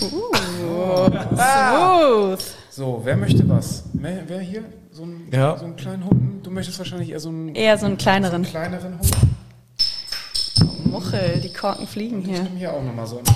Smooth. So, wer möchte was? Wer hier? So einen kleinen Hund? Du möchtest wahrscheinlich eher so einen kleineren. Hund. Muchel, die Korken fliegen Ich hier. nehme hier auch nochmal so einen.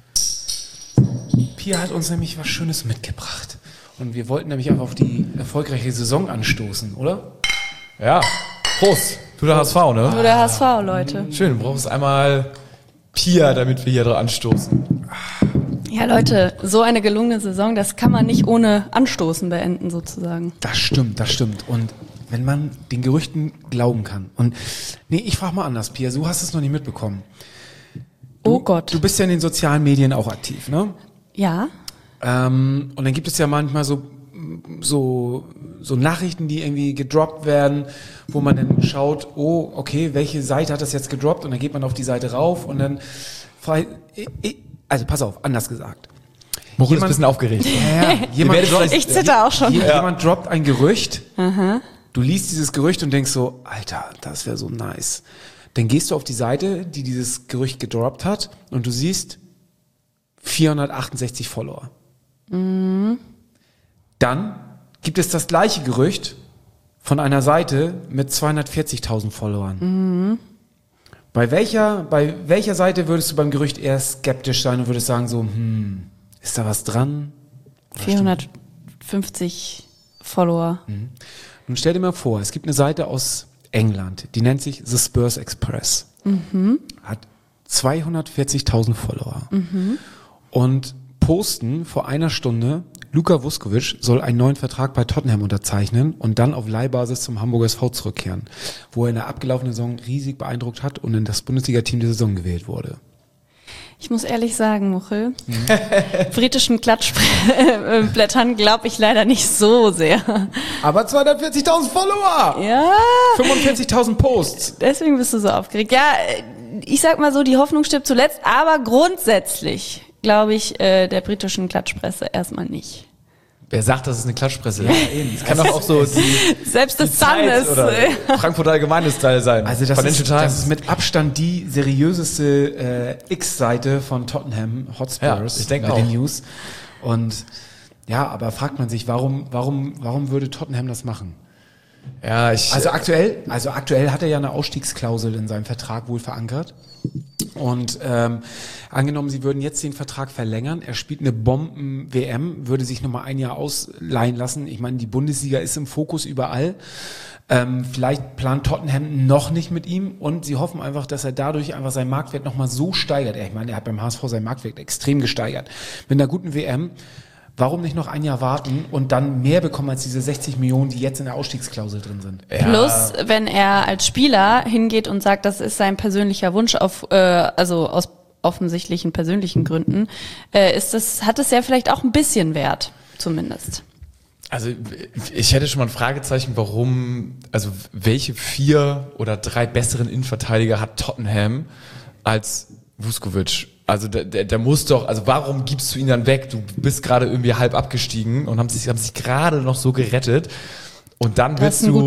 Pia hat uns nämlich was Schönes mitgebracht. Und wir wollten nämlich auch auf die erfolgreiche Saison anstoßen, oder? Ja, Prost. Du der HSV, ne? Nur der HSV, Leute. Schön, du brauchst einmal Pia, damit wir hier dran anstoßen. Ja, Leute, so eine gelungene Saison, das kann man nicht ohne Anstoßen beenden, sozusagen. Das stimmt. Und wenn man den Gerüchten glauben kann. Und nee, ich frage mal anders, Pia, du hast es noch nicht mitbekommen. Oh Gott. Du bist ja in den sozialen Medien auch aktiv, ne? Ja. Und dann gibt es ja manchmal so Nachrichten, die irgendwie gedroppt werden, wo man dann schaut, oh, okay, welche Seite hat das jetzt gedroppt? Und dann geht man auf die Seite rauf und dann, also pass auf, anders gesagt. Moritz ist ein bisschen aufgeregt. Ich zitter auch schon. Jemand droppt ein Gerücht, du liest dieses Gerücht und denkst so, Alter, das wäre so nice. Dann gehst du auf die Seite, die dieses Gerücht gedroppt hat und du siehst 468 Follower. Dann gibt es das gleiche Gerücht von einer Seite mit 240.000 Followern. Bei welcher Seite würdest du beim Gerücht eher skeptisch sein und würdest sagen so, ist da was dran? 450 Follower. Nun stell dir mal vor, es gibt eine Seite aus England, die nennt sich The Spurs Express. Hat 240.000 Follower. Und posten vor einer Stunde, Luka Vuskovic soll einen neuen Vertrag bei Tottenham unterzeichnen und dann auf Leihbasis zum Hamburger SV zurückkehren, wo er in der abgelaufenen Saison riesig beeindruckt hat und in das Bundesliga-Team der Saison gewählt wurde. Ich muss ehrlich sagen, Muchel, britischen Klatschblättern glaube ich leider nicht so sehr. Aber 240.000 Follower! Ja. 45.000 Posts! Deswegen bist du so aufgeregt. Ja, ich sag mal so, die Hoffnung stirbt zuletzt, aber grundsätzlich glaube ich der britischen Klatschpresse erstmal nicht. Wer sagt, das ist eine Klatschpresse? Ja, eben. Das kann doch auch so selbst das Sun Zeit ist. oder Frankfurt Allgemeines Teil sein. Also das ist mit Abstand die seriöseste X-Seite von Tottenham Hotspurs, Ja, ich denke bei auch. den News. Und ja, aber fragt man sich, warum würde Tottenham das machen? Ja, Also aktuell hat er ja eine Ausstiegsklausel in seinem Vertrag wohl verankert. Und angenommen, sie würden jetzt den Vertrag verlängern, er spielt eine Bomben-WM, würde sich nochmal ein Jahr ausleihen lassen. Ich meine, die Bundesliga ist im Fokus überall. Vielleicht plant Tottenham noch nicht mit ihm und sie hoffen einfach, dass er dadurch einfach seinen Marktwert nochmal so steigert. Ich meine, er hat beim HSV seinen Marktwert extrem gesteigert. Mit einer guten WM, warum nicht noch ein Jahr warten und dann mehr bekommen als diese 60 Millionen, die jetzt in der Ausstiegsklausel drin sind? Ja. Plus, wenn er als Spieler hingeht und sagt, das ist sein persönlicher Wunsch also aus offensichtlichen persönlichen Gründen, hat es ja vielleicht auch ein bisschen Wert, zumindest. Also ich hätte schon mal ein Fragezeichen, welche 4 oder 3 besseren Innenverteidiger hat Tottenham als Vuskovic? Also der muss doch, also warum gibst du ihn dann weg? Du bist gerade irgendwie halb abgestiegen und haben sich gerade noch so gerettet. Und dann willst du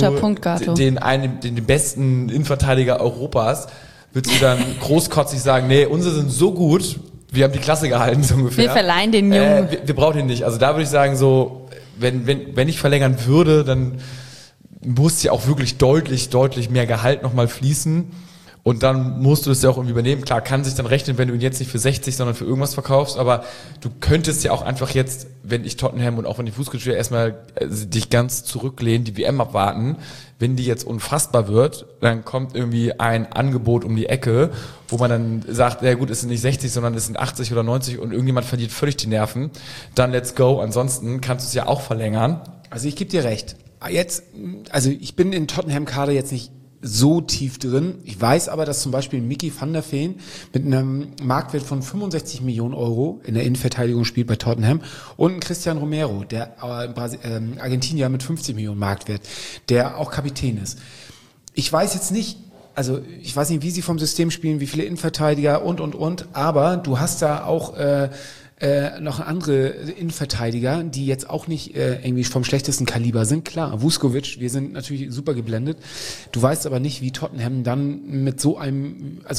den besten Innenverteidiger Europas, willst du dann großkotzig sagen, nee, unsere sind so gut, wir haben die Klasse gehalten, so ungefähr. Wir verleihen den Jungen. Wir brauchen ihn nicht. Also da würde ich sagen, so, wenn ich verlängern würde, dann muss ja auch wirklich deutlich mehr Gehalt nochmal fließen. Und dann musst du das ja auch irgendwie übernehmen. Klar, kann sich dann rechnen, wenn du ihn jetzt nicht für 60, sondern für irgendwas verkaufst. Aber du könntest ja auch einfach jetzt, wenn ich Tottenham und auch wenn ich Vuskovic wäre, erstmal dich ganz zurücklehnen, die WM abwarten. Wenn die jetzt unfassbar wird, dann kommt irgendwie ein Angebot um die Ecke, wo man dann sagt, ja gut, es sind nicht 60, sondern es sind 80 oder 90 und irgendjemand verliert völlig die Nerven. Dann let's go. Ansonsten kannst du es ja auch verlängern. Also ich gebe dir recht. Also ich bin in Tottenham-Kader jetzt nicht so tief drin. Ich weiß aber, dass zum Beispiel Mickey van der Veen mit einem Marktwert von 65 Millionen Euro in der Innenverteidigung spielt bei Tottenham und ein Christian Romero, der Argentinier mit 50 Millionen Marktwert, der auch Kapitän ist. Ich weiß jetzt nicht, also ich weiß nicht, wie sie vom System spielen, wie viele Innenverteidiger und, aber du hast da auch noch andere Innenverteidiger, die jetzt auch nicht irgendwie vom schlechtesten Kaliber sind. Klar, Vuskovic, wir sind natürlich super geblendet. Du weißt aber nicht, wie Tottenham dann mit so einem, also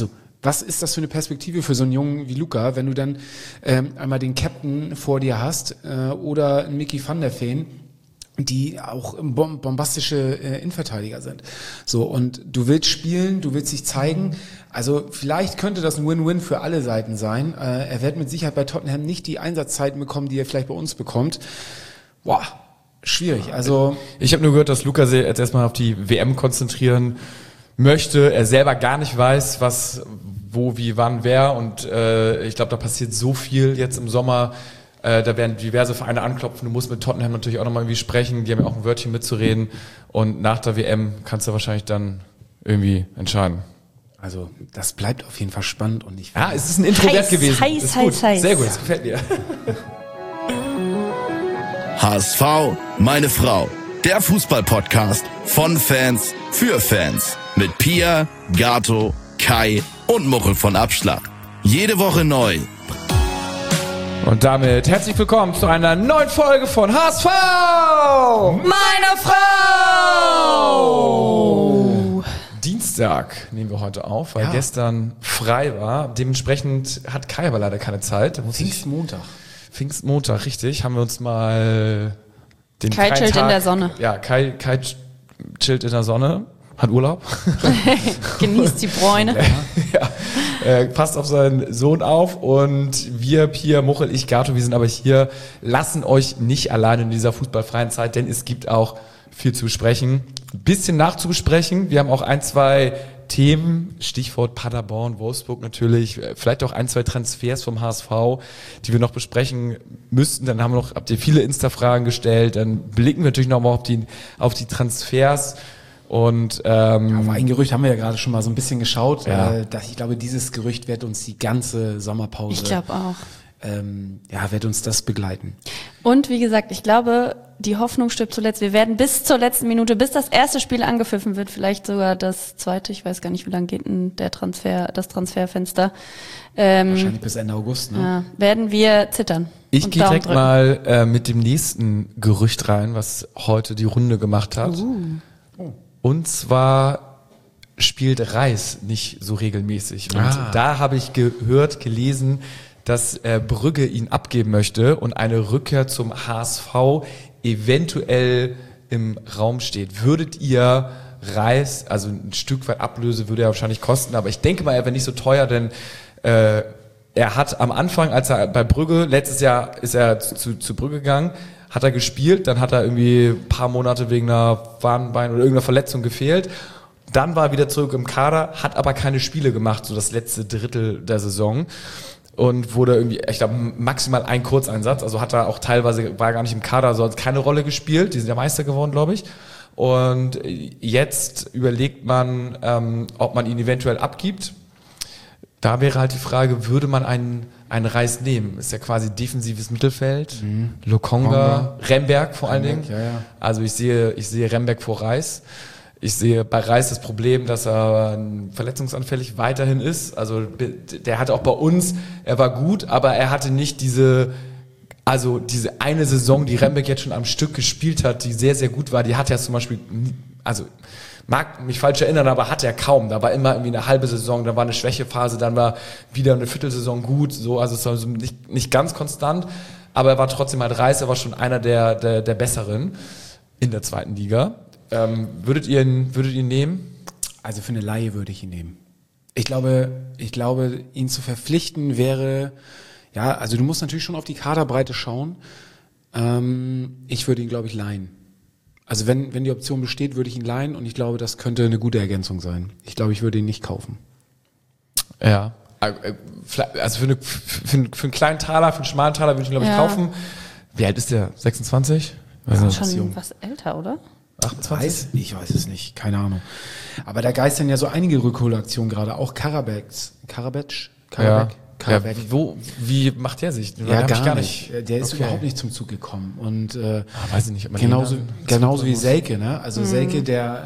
Was ist das für eine Perspektive für so einen Jungen wie Luca, wenn du dann einmal den Captain vor dir hast oder einen Mickey van der Veen, die auch bombastische Innenverteidiger sind. So, und du willst spielen, du willst dich zeigen. Also vielleicht könnte das ein Win-Win für alle Seiten sein. Er wird mit Sicherheit bei Tottenham nicht die Einsatzzeiten bekommen, die er vielleicht bei uns bekommt. Boah, schwierig. Also ich habe nur gehört, dass Luca sich jetzt erstmal auf die WM konzentrieren möchte. Er selber gar nicht weiß, was, wo, wie, wann, wer. Und ich glaube, da passiert so viel jetzt im Sommer. Da werden diverse Vereine anklopfen. Du musst mit Tottenham natürlich auch nochmal irgendwie sprechen. Die haben ja auch ein Wörtchen mitzureden. Und nach der WM kannst du wahrscheinlich dann irgendwie entscheiden. Also das bleibt auf jeden Fall spannend. Und ja, es ist ein Introvert gewesen. Heiß. Sehr gut, das gefällt mir. HSV, meine Frau. Der Fußball-Podcast von Fans für Fans. Mit Pia, Gato, Kai und Muchel von Abschlag. Jede Woche neu. Und damit herzlich willkommen zu einer neuen Folge von HSV! Meine Frau! Dienstag nehmen wir heute auf, weil gestern frei war. Dementsprechend hat Kai aber leider keine Zeit. Pfingstmontag, richtig. Haben wir uns mal den Kai chillt in der Sonne. Ja, Kai chillt in der Sonne. Hat Urlaub. Genießt die Bräune. Passt auf seinen Sohn auf und wir, Pia, Muchel, ich, Gato, wir sind aber hier, lassen euch nicht alleine in dieser fußballfreien Zeit, denn es gibt auch viel zu besprechen. Ein bisschen nachzubesprechen. Wir haben auch ein, zwei Themen, Stichwort Paderborn, Wolfsburg natürlich, vielleicht auch ein, zwei Transfers vom HSV, die wir noch besprechen müssten. Dann habt ihr viele Insta-Fragen gestellt, dann blicken wir natürlich nochmal auf die Transfers. Und auf ein Gerücht haben wir ja gerade schon mal so ein bisschen geschaut. Ja. Ich glaube, dieses Gerücht wird uns die ganze Sommerpause. Ich glaube auch. Wird uns das begleiten. Und wie gesagt, ich glaube, die Hoffnung stirbt zuletzt. Wir werden bis zur letzten Minute, bis das erste Spiel angepfiffen wird, vielleicht sogar das zweite, ich weiß gar nicht, wie lange geht denn das Transferfenster. Wahrscheinlich bis Ende August, ne? Ja, werden wir zittern. Ich gehe direkt mal mit dem nächsten Gerücht rein, was heute die Runde gemacht hat. Und zwar spielt Reis nicht so regelmäßig. Und da habe ich gelesen, dass Brügge ihn abgeben möchte und eine Rückkehr zum HSV eventuell im Raum steht. Würdet ihr Reis, also ein Stück weit Ablöse würde er wahrscheinlich kosten, aber ich denke mal, er wäre nicht so teuer, denn er hat am Anfang, als er bei Brügge, letztes Jahr ist er zu Brügge gegangen, hat er gespielt, dann hat er irgendwie ein paar Monate wegen einer Wadenbein- oder irgendeiner Verletzung gefehlt. Dann war er wieder zurück im Kader, hat aber keine Spiele gemacht, so das letzte Drittel der Saison. Und wurde irgendwie, ich glaube, maximal ein Kurzeinsatz. Also hat er auch teilweise, war er gar nicht im Kader, also hat keine Rolle gespielt. Die sind ja Meister geworden, glaube ich. Und jetzt überlegt man, ob man ihn eventuell abgibt. Da wäre halt die Frage, würde man einen Reis nehmen? Ist ja quasi defensives Mittelfeld. Lokonga, Remberg vor allen Dingen. Ja. Also ich sehe Remberg vor Reis. Ich sehe bei Reis das Problem, dass er verletzungsanfällig weiterhin ist. Also der hatte auch bei uns, er war gut, aber er hatte nicht diese eine Saison, die Remberg jetzt schon am Stück gespielt hat, die sehr, sehr gut war. Die hat er zum Beispiel, also mag mich falsch erinnern, aber hat er kaum. Da war immer irgendwie eine halbe Saison, dann war eine Schwächephase, dann war wieder eine Viertelsaison gut. So, also es war so nicht ganz konstant, aber er war trotzdem halt Reis, er war schon einer der Besseren in der zweiten Liga. Würdet ihr ihn nehmen? Also für eine Leihe würde ich ihn nehmen. Ich glaube, ihn zu verpflichten wäre, also du musst natürlich schon auf die Kaderbreite schauen. Ich würde ihn, glaube ich, leihen. Also wenn die Option besteht, würde ich ihn leihen und ich glaube, das könnte eine gute Ergänzung sein. Ich glaube, ich würde ihn nicht kaufen. Ja. Also für einen kleinen Taler, für einen schmalen Taler würde ich ihn, glaube ich, kaufen. Wie alt ist der? 26? Schon was älter, oder? 28? Ich weiß es nicht, keine Ahnung. Aber da geistern ja so einige Rückholaktionen gerade, auch Karabek. Ja, wie macht der sich? Ja, gar nicht. Der ist überhaupt nicht zum Zug gekommen. Und weiß ich nicht, genauso wie Selke, ne? Also Selke,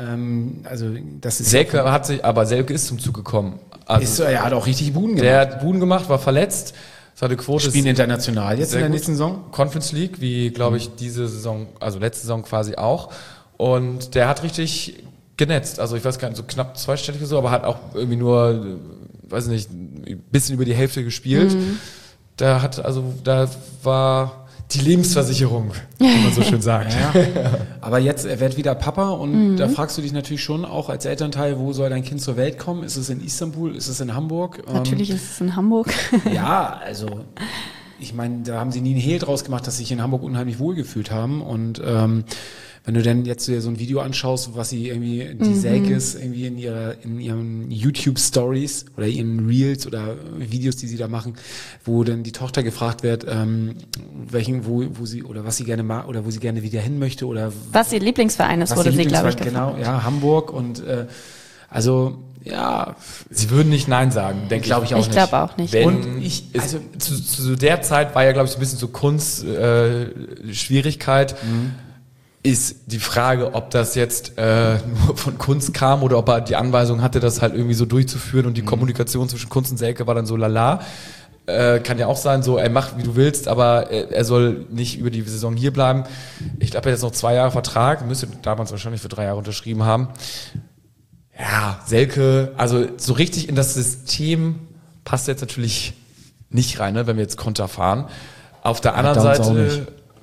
das ist Selke ist zum Zug gekommen. Also, er hat auch richtig Buden gemacht. Der hat Buden gemacht, war verletzt. Seine Quote spielen international jetzt in der nächsten Saison. Conference League, wie glaube ich diese Saison, also letzte Saison quasi auch. Und der hat richtig genetzt. Also ich weiß gar nicht, so knapp zweistellig oder so, aber hat auch irgendwie nur weiß nicht, ein bisschen über die Hälfte gespielt. Da war die Lebensversicherung, kann man so schön sagt. Ja. Aber jetzt, er wird wieder Papa und da fragst du dich natürlich schon auch als Elternteil, wo soll dein Kind zur Welt kommen? Ist es in Istanbul? Ist es in Hamburg? Natürlich ist es in Hamburg. Ja, also ich meine, da haben sie nie einen Hehl draus gemacht, dass sie sich in Hamburg unheimlich wohlgefühlt haben und wenn du denn jetzt dir so ein Video anschaust, was sie irgendwie, die Selkes irgendwie in ihren YouTube-Stories oder ihren Reels oder Videos, die sie da machen, wo dann die Tochter gefragt wird, wo sie oder was sie gerne mag oder wo sie gerne wieder hin möchte oder was ihr Lieblingsverein ist, wurde sie, glaube ich, gefragt. Genau, ja, Hamburg und also ja. Sie würden nicht Nein sagen, denke ich. Glaube ich auch nicht. Ich glaube auch nicht. Zu der Zeit war ja, glaube ich, so ein bisschen so Kunst-Schwierigkeit. Ist die Frage, ob das jetzt nur von Kunst kam oder ob er die Anweisung hatte, das halt irgendwie so durchzuführen und die Kommunikation zwischen Kunst und Selke war dann so lala. Kann ja auch sein, so, ey, mach wie du willst, aber er soll nicht über die Saison hier bleiben. Ich glaube, er hat jetzt noch 2 Jahre Vertrag, müsste damals wahrscheinlich für 3 Jahre unterschrieben haben. Ja, Selke, also so richtig in das System passt jetzt natürlich nicht rein, ne, wenn wir jetzt Konter fahren. Auf der anderen Seite,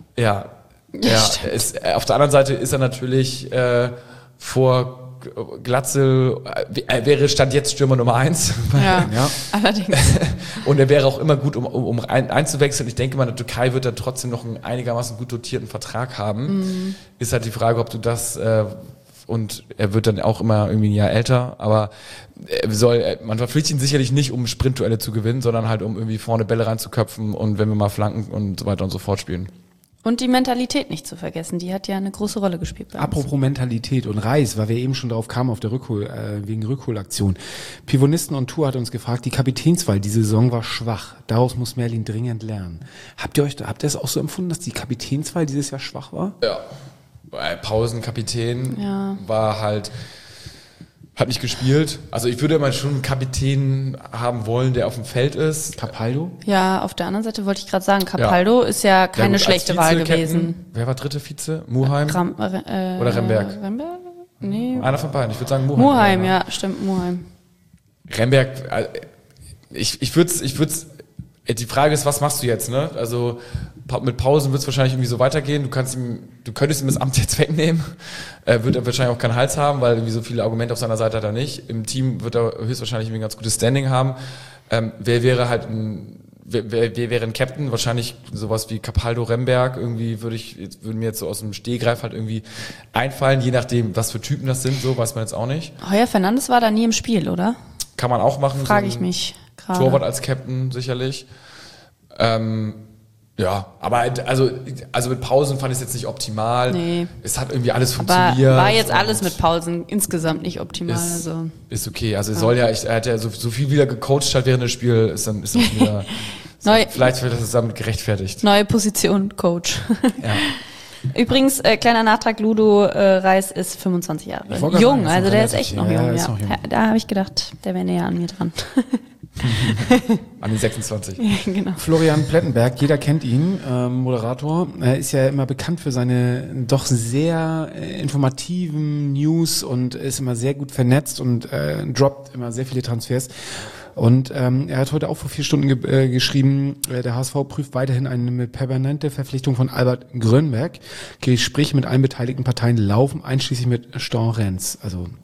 auf der anderen Seite ist er natürlich vor Glatzel, er wäre Stand jetzt Stürmer Nummer 1. Ja, allerdings. Und er wäre auch immer gut, um einzuwechseln. Ich denke mal, in der Türkei wird er trotzdem noch einen einigermaßen gut dotierten Vertrag haben. Ist halt die Frage, ob du das und er wird dann auch immer irgendwie ein Jahr älter, aber man verpflichtet ihn sicherlich nicht, um Sprintduelle zu gewinnen, sondern halt, um irgendwie vorne Bälle reinzuköpfen und wenn wir mal Flanken und so weiter und so fort spielen. Und die Mentalität nicht zu vergessen, die hat ja eine große Rolle gespielt bei uns. Apropos Mentalität und Reis, weil wir eben schon drauf kamen auf der wegen Rückholaktion. Pivonisten on Tour hat uns gefragt, die Kapitänswahl diese Saison war schwach. Daraus muss Merlin dringend lernen. Habt ihr es auch so empfunden, dass die Kapitänswahl dieses Jahr schwach war? Ja. Pausenkapitän war halt, hat nicht gespielt. Also ich würde mal schon einen Kapitän haben wollen, der auf dem Feld ist. Capaldo? Ja, auf der anderen Seite wollte ich gerade sagen, Capaldo ist ja keine schlechte Wahl gewesen. Wer war dritte Vize? Muheim? Oder Remberg? Remberg? Nee. Einer von beiden. Ich würde sagen Muheim. Muheim, ja, stimmt, Muheim. Remberg, ich würde die Frage ist, was machst du jetzt, ne? Also mit Pausen wird es wahrscheinlich irgendwie so weitergehen. Du könntest ihm das Amt jetzt wegnehmen. Wird er wahrscheinlich auch keinen Hals haben, weil irgendwie so viele Argumente auf seiner Seite hat er nicht. Im Team wird er höchstwahrscheinlich ein ganz gutes Standing haben. Wer wäre ein Captain? Wahrscheinlich sowas wie Capaldo, Remberg. Irgendwie würde mir jetzt so aus dem Stehgreif halt irgendwie einfallen, je nachdem, was für Typen das sind, so weiß man jetzt auch nicht. Heuer Fernandes war da nie im Spiel, oder? Kann man auch machen. Frage ich mich gerade. Torwart als Captain sicherlich. Ja, aber also mit Pausen fand ich es jetzt nicht optimal. Nee. Es hat irgendwie alles funktioniert. Aber war jetzt alles mit Pausen insgesamt nicht optimal. Ist okay. Also er hat ja so viel wieder gecoacht halt während des Spiels, ist dann wieder vielleicht wird das damit gerechtfertigt. Neue Position, Coach. Ja. Übrigens, kleiner Nachtrag, Ludo Reis ist 25 Jahre jung, also der ist echt noch jung. Ja. Da habe ich gedacht, der wäre näher an mir dran. An die 26. Genau. Florian Plettenberg, jeder kennt ihn, Moderator. Er ist ja immer bekannt für seine doch sehr informativen News und ist immer sehr gut vernetzt und droppt immer sehr viele Transfers. Und er hat heute auch vor 4 Stunden geschrieben, der HSV prüft weiterhin eine permanente Verpflichtung von Albert Grönberg. Gespräche mit allen beteiligten Parteien laufen, einschließlich mit Stadtrenz.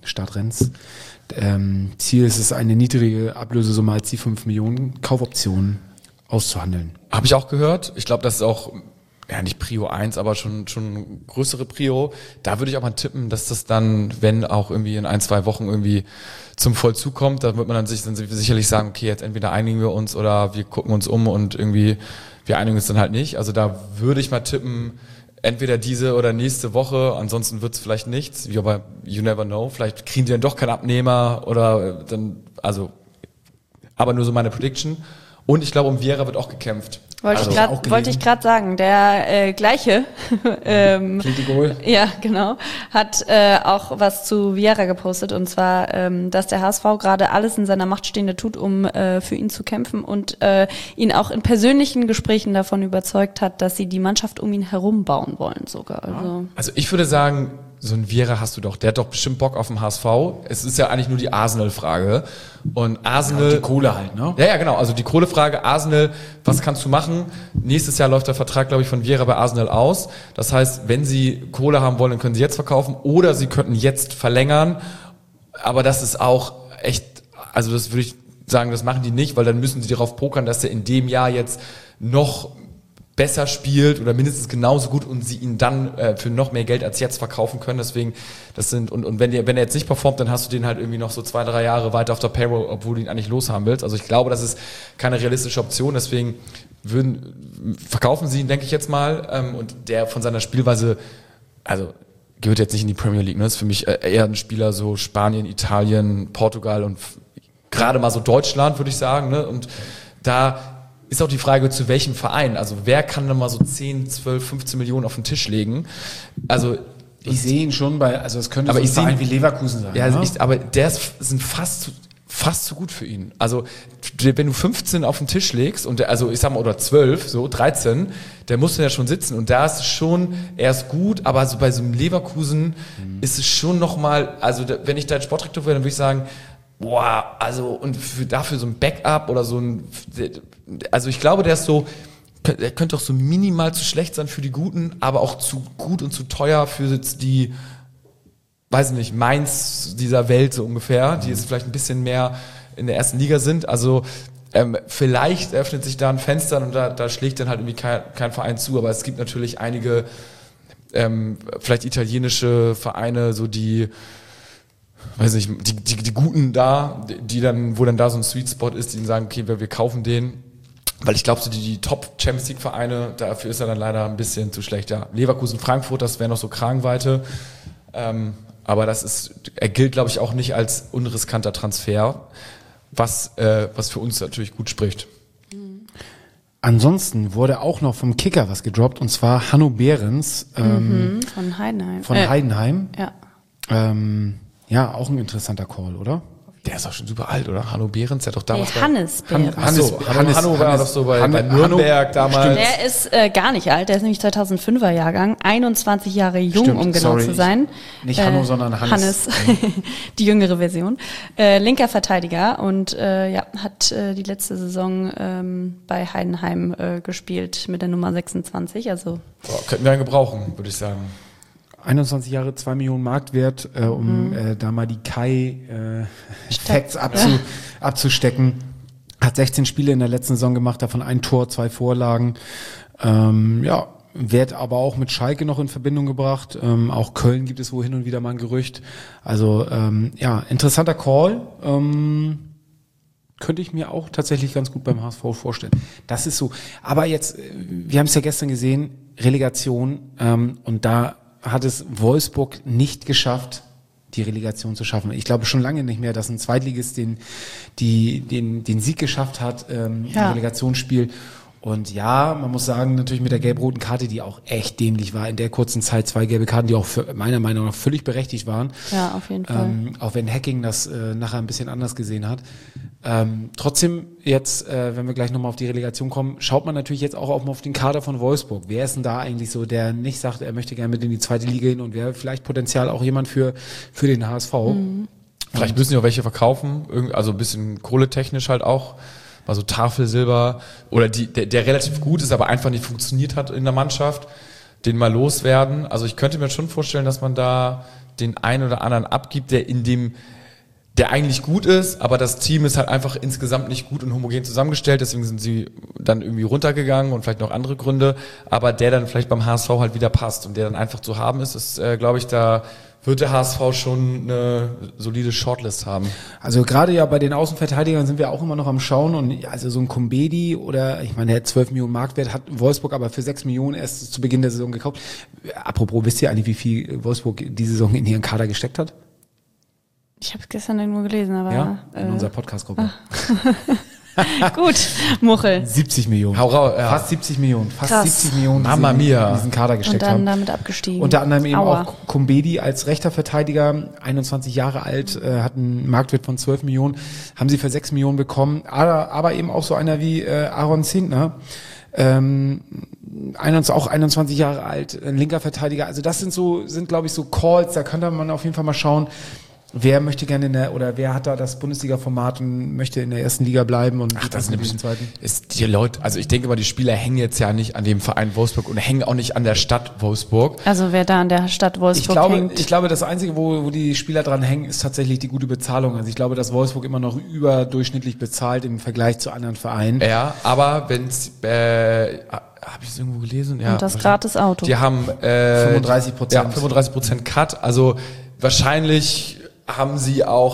Ziel ist es, eine niedrige Ablösesumme als die 5 Millionen Kaufoptionen auszuhandeln. Habe ich auch gehört. Ich glaube, das ist auch nicht Prio 1, aber schon größere Prio. Da würde ich auch mal tippen, dass das dann, wenn auch irgendwie in 1-2 Wochen irgendwie zum Vollzug kommt, da wird man dann sicherlich sagen, okay, jetzt entweder einigen wir uns oder wir gucken uns um und irgendwie wir einigen uns dann halt nicht. Also da würde ich mal tippen, entweder diese oder nächste Woche, ansonsten wird es vielleicht nichts, aber you never know, vielleicht kriegen die dann doch keinen Abnehmer oder dann, aber nur so meine Prediction. Und ich glaube, um Vieira wird auch gekämpft. Wollte ich gerade sagen, der gleiche ja, genau, hat auch was zu Vieira gepostet, und zwar, dass der HSV gerade alles in seiner Macht Stehende tut, um für ihn zu kämpfen und ihn auch in persönlichen Gesprächen davon überzeugt hat, dass sie die Mannschaft um ihn herum bauen wollen sogar. Also ich würde sagen, so ein Vieira hast du doch, der hat doch bestimmt Bock auf den HSV. Es ist ja eigentlich nur die Arsenal-Frage. Und Arsenal... Die Kohle halt, ne? Ja, genau, also die Kohlefrage, Arsenal, was kannst du machen? Nächstes Jahr läuft der Vertrag, glaube ich, von Vieira bei Arsenal aus. Das heißt, wenn sie Kohle haben wollen, dann können sie jetzt verkaufen oder sie könnten jetzt verlängern. Aber das ist auch echt, also das würde ich sagen, das machen die nicht, weil dann müssen sie darauf pokern, dass er in dem Jahr jetzt noch besser spielt oder mindestens genauso gut und sie ihn dann für noch mehr Geld als jetzt verkaufen können. Deswegen, das sind, und wenn er jetzt nicht performt, dann hast du den halt irgendwie noch so 2-3 Jahre weiter auf der Payroll, obwohl du ihn eigentlich loshaben willst. Also ich glaube, das ist keine realistische Option, deswegen verkaufen sie ihn, denke ich jetzt mal, und der von seiner Spielweise, also gehört jetzt nicht in die Premier League, ne? Das ist für mich eher ein Spieler so Spanien, Italien, Portugal und gerade mal so Deutschland, würde ich sagen, ne? Und da ist auch die Frage, zu welchem Verein. Also wer kann dann mal so 10, 12, 15 Millionen auf den Tisch legen? Also ich sehe ihn schon also es könnte aber so ein Verein wie Leverkusen sein. Ja, ne? Aber sind fast zu gut für ihn. Also wenn du 15 auf den Tisch legst und also ich sag mal oder 12, so 13, der muss dann ja schon sitzen und da ist es schon, er ist gut, aber so bei so einem Leverkusen ist es schon nochmal, also wenn ich da ein Sportdirektor wäre, dann würde ich sagen, boah, also und dafür so ein Backup oder so ein, also ich glaube, der könnte auch so minimal zu schlecht sein für die Guten, aber auch zu gut und zu teuer für jetzt die, weiß ich nicht, Mainz dieser Welt so ungefähr, die jetzt vielleicht ein bisschen mehr in der ersten Liga sind. Also vielleicht öffnet sich da ein Fenster und da schlägt dann halt irgendwie kein Verein zu, aber es gibt natürlich einige vielleicht italienische Vereine, so die, weiß nicht, die Guten da, wo dann da so ein Sweet Spot ist, die dann sagen, okay, wir kaufen den. Weil ich glaube, so die Top-Champions-League-Vereine, dafür ist er dann leider ein bisschen zu schlecht. Ja, Leverkusen, Frankfurt, das wäre noch so Kragenweite. Aber er gilt, glaube ich, auch nicht als unriskanter Transfer, was für uns natürlich gut spricht. Ansonsten wurde auch noch vom Kicker was gedroppt, und zwar Hanno Behrens. Von Heidenheim. Von Heidenheim. Ja. Ja, auch ein interessanter Call, oder? Der ist auch schon super alt, oder? Hanno Behrens, der hat doch damals Hannes Behrens. Hanno war doch so bei Nürnberg damals. Der ist gar nicht alt, der ist nämlich 2005er Jahrgang, 21 Jahre jung, Stimmt, um genau zu sein. Nicht Hanno, sondern Hannes. Die jüngere Version. Linker Verteidiger und hat die letzte Saison bei Heidenheim gespielt mit der Nummer 26. Also könnten wir einen gebrauchen, würde ich sagen. 21 Jahre, 2 Millionen Marktwert, da mal die Kai-Facts abzustecken. Hat 16 Spiele in der letzten Saison gemacht, davon ein Tor, 2 Vorlagen. Wird aber auch mit Schalke noch in Verbindung gebracht. Auch Köln gibt es wohl hin und wieder mal ein Gerücht. Also interessanter Call. Könnte ich mir auch tatsächlich ganz gut beim HSV vorstellen. Das ist so. Aber jetzt, wir haben es ja gestern gesehen, Relegation, und da hat es Wolfsburg nicht geschafft, die Relegation zu schaffen. Ich glaube schon lange nicht mehr, dass ein Zweitligist den Sieg geschafft hat im Relegationsspiel. Und ja, man muss sagen, natürlich mit der gelb-roten Karte, die auch echt dämlich war, in der kurzen Zeit 2 gelbe Karten, die auch meiner Meinung nach völlig berechtigt waren. Ja, auf jeden Fall. Auch wenn Hacking das nachher ein bisschen anders gesehen hat. Trotzdem jetzt, wenn wir gleich nochmal auf die Relegation kommen, schaut man natürlich jetzt auch auf den Kader von Wolfsburg. Wer ist denn da eigentlich so, der nicht sagt, er möchte gerne mit in die zweite Liga gehen, und wäre vielleicht Potenzial auch jemand für den HSV? Vielleicht müssen die auch welche verkaufen, also ein bisschen kohletechnisch halt auch. Also Tafelsilber oder der relativ gut ist, aber einfach nicht funktioniert hat in der Mannschaft, den mal loswerden. Also ich könnte mir schon vorstellen, dass man da den einen oder anderen abgibt, der eigentlich gut ist, aber das Team ist halt einfach insgesamt nicht gut und homogen zusammengestellt, deswegen sind sie dann irgendwie runtergegangen und vielleicht noch andere Gründe, aber der dann vielleicht beim HSV halt wieder passt und der dann einfach zu haben ist, glaube ich, da wird der HSV schon eine solide Shortlist haben. Also gerade ja bei den Außenverteidigern sind wir auch immer noch am Schauen, und also so ein Kumbedi oder, ich meine, der hat 12 Millionen Marktwert, hat Wolfsburg aber für 6 Millionen erst zu Beginn der Saison gekauft. Apropos, wisst ihr eigentlich, wie viel Wolfsburg die Saison in ihren Kader gesteckt hat? Ich habe es gestern irgendwo gelesen, aber... Ja, in unserer Podcast-Gruppe. Gut, Muchel. 70 Millionen. Hau raus, ja. Fast 70 Millionen. Fast Krass. 70 Millionen, Mamma mia. in diesen Kader gesteckt Und dann haben. damit abgestiegen. Unter anderem eben Aua. auch Kumbedi als rechter Verteidiger, 21 Jahre alt, hat einen Marktwert von 12 Millionen, haben sie für 6 Millionen bekommen. Aber eben auch so einer wie Aaron Zintner, auch 21 Jahre alt, ein linker Verteidiger. Also das sind glaube ich so Calls, da könnte man auf jeden Fall mal schauen, wer möchte gerne wer hat da das Bundesliga-Format und möchte in der ersten Liga bleiben und Das in der zweiten. ist die Leute, also ich denke mal, die Spieler hängen jetzt ja nicht an dem Verein Wolfsburg und hängen auch nicht an der Stadt Wolfsburg. Also wer da an der Stadt Wolfsburg hängt. Ich glaube, das Einzige, wo die Spieler dran hängen, ist tatsächlich die gute Bezahlung. Also ich glaube, dass Wolfsburg immer noch überdurchschnittlich bezahlt im Vergleich zu anderen Vereinen. Ja, aber wenn's, habe ich es irgendwo gelesen? Ja, Und das gratis Auto. Die haben 35%. Ja, 35% Cut. Also wahrscheinlich haben sie auch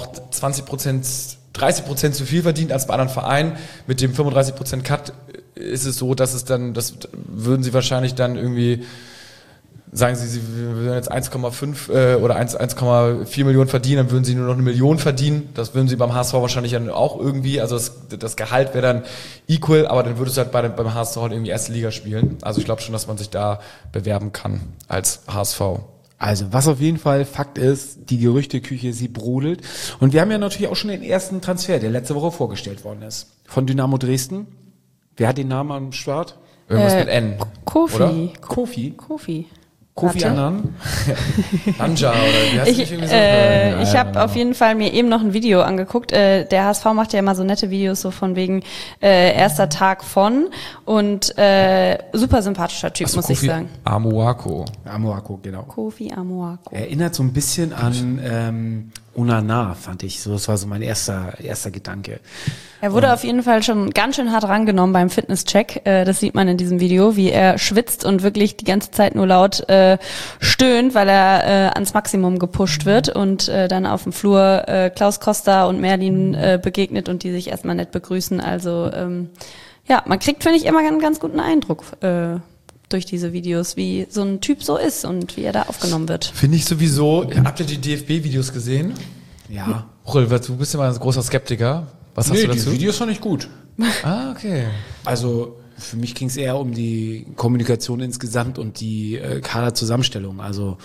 30% zu viel verdient als bei anderen Vereinen. Mit dem 35% Cut ist es so, dass das würden sie wahrscheinlich dann irgendwie, sagen sie würden jetzt 1,5 oder 1,4 Millionen verdienen, dann würden sie nur noch 1 Million verdienen. Das würden sie beim HSV wahrscheinlich dann auch irgendwie, also das Gehalt wäre dann equal, aber dann würdest du halt beim HSV halt irgendwie erste Liga spielen. Also ich glaube schon, dass man sich da bewerben kann als HSV. Also, was auf jeden Fall Fakt ist, die Gerüchteküche, sie brodelt. Und wir haben ja natürlich auch schon den ersten Transfer, der letzte Woche vorgestellt worden ist. Von Dynamo Dresden. Wer hat den Namen am Start? Irgendwas mit N. Kofi. Oder? Kofi Warte. Annan. Anja oder wie heißt Ich, die irgendwie so? ich habe auf jeden Fall mir eben noch ein Video angeguckt. Der HSV macht ja immer so nette Videos, so von wegen erster Tag von und super sympathischer Typ, muss ich sagen. Amoako. Amoako, genau. Kofi Amoako. Erinnert so ein bisschen an Onana, fand ich. So, das war so mein erster Gedanke. Er wurde auf jeden Fall schon ganz schön hart rangenommen beim Fitnesscheck. Das sieht man in diesem Video, wie er schwitzt und wirklich die ganze Zeit nur laut stöhnt, weil er ans Maximum gepusht wird und dann auf dem Flur Klaus Costa und Merlin begegnet und die sich erstmal nett begrüßen. Also ja, man kriegt, finde ich, immer einen ganz guten Eindruck durch diese Videos, wie so ein Typ so ist und wie er da aufgenommen wird. Finde ich sowieso. Habt ihr die DFB-Videos gesehen? Ja. Ruhl, du bist ja mal ein großer Skeptiker. Was hast du dazu? Die Videos fand ich gut. Ah, okay. Also für mich ging es eher um die Kommunikation insgesamt und die Kaderzusammenstellung. Also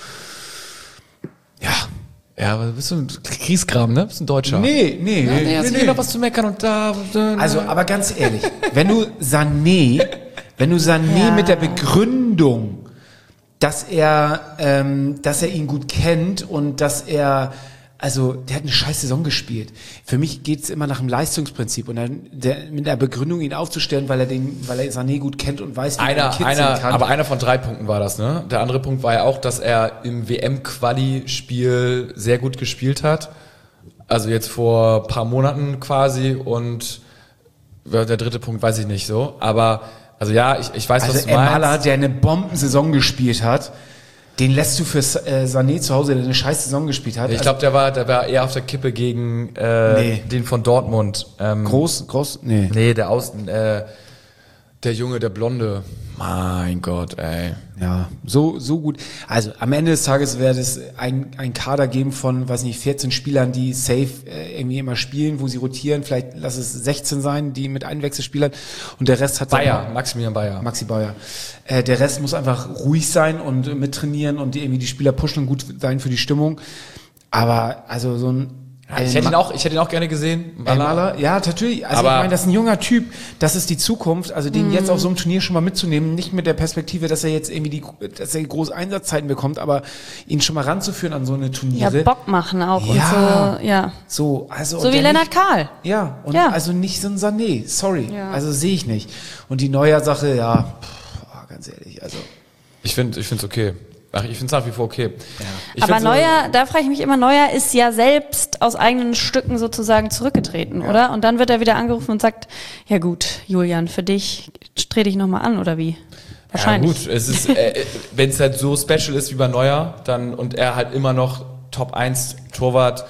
ja. Ja, aber du bist so ein Kriegskram, ne? Bist ein Deutscher. Nee. Hast hier noch was zu meckern und da. Also, aber ganz ehrlich, wenn du Sané Ja. mit der Begründung, dass er ihn gut kennt und dass er, also der hat eine scheiß Saison gespielt. Für mich geht's immer nach dem Leistungsprinzip und dann mit der Begründung ihn aufzustellen, weil er Sané gut kennt und weiß, wie er kitzeln kann. Aber einer von 3 Punkten war das, ne? Der andere Punkt war ja auch, dass er im WM-Quali-Spiel sehr gut gespielt hat. Also jetzt vor ein paar Monaten quasi und der dritte Punkt weiß ich nicht so, aber also ja, ich weiß, was du meinst. Mala, der eine Bombensaison gespielt hat, den lässt du für Sané zu Hause, der eine scheiß Saison gespielt hat. Ich glaube, der war eher auf der Kippe gegen den von Dortmund. Groß? Nee. Nee, der Außen, der Junge, der Blonde. Mein Gott, ey. Ja, so gut. Also am Ende des Tages werde es ein Kader geben von, 14 Spielern, die safe irgendwie immer spielen, wo sie rotieren. Vielleicht lass es 16 sein, die mit Einwechselspielern. Und der Rest hat... Maximilian Bayer. Maxi Bayer. Der Rest muss einfach ruhig sein und mittrainieren und irgendwie die Spieler pushen und gut sein für die Stimmung. Aber also so ein... Ich hätte ihn auch gerne gesehen. Maler, ja, natürlich. Also aber ich meine, das ist ein junger Typ, das ist die Zukunft. Also den jetzt auf so einem Turnier schon mal mitzunehmen, nicht mit der Perspektive, dass er jetzt irgendwie dass er große Einsatzzeiten bekommt, aber ihn schon mal ranzuführen an so eine Turniere. Ja, Bock machen auch Ja. und so, ja. So, also So wie Lennart Kahl. Ja, und Ja. also nicht so ein Sané, sorry. Ja. Also sehe ich nicht. Und die Neuer-Sache, ja, ganz ehrlich, also. Ich find's okay. Ach, ich find's nach wie vor okay. Ja. Ich Aber find's Neuer, da frage ich mich immer, Neuer ist ja selbst aus eigenen Stücken sozusagen zurückgetreten, oder? Und dann wird er wieder angerufen und sagt, ja gut, Julian, für dich trete ich nochmal an, oder wie? Wahrscheinlich. Ja gut, es ist, wenn es halt so special ist wie bei Neuer, dann und er halt immer noch Top 1 Torwart,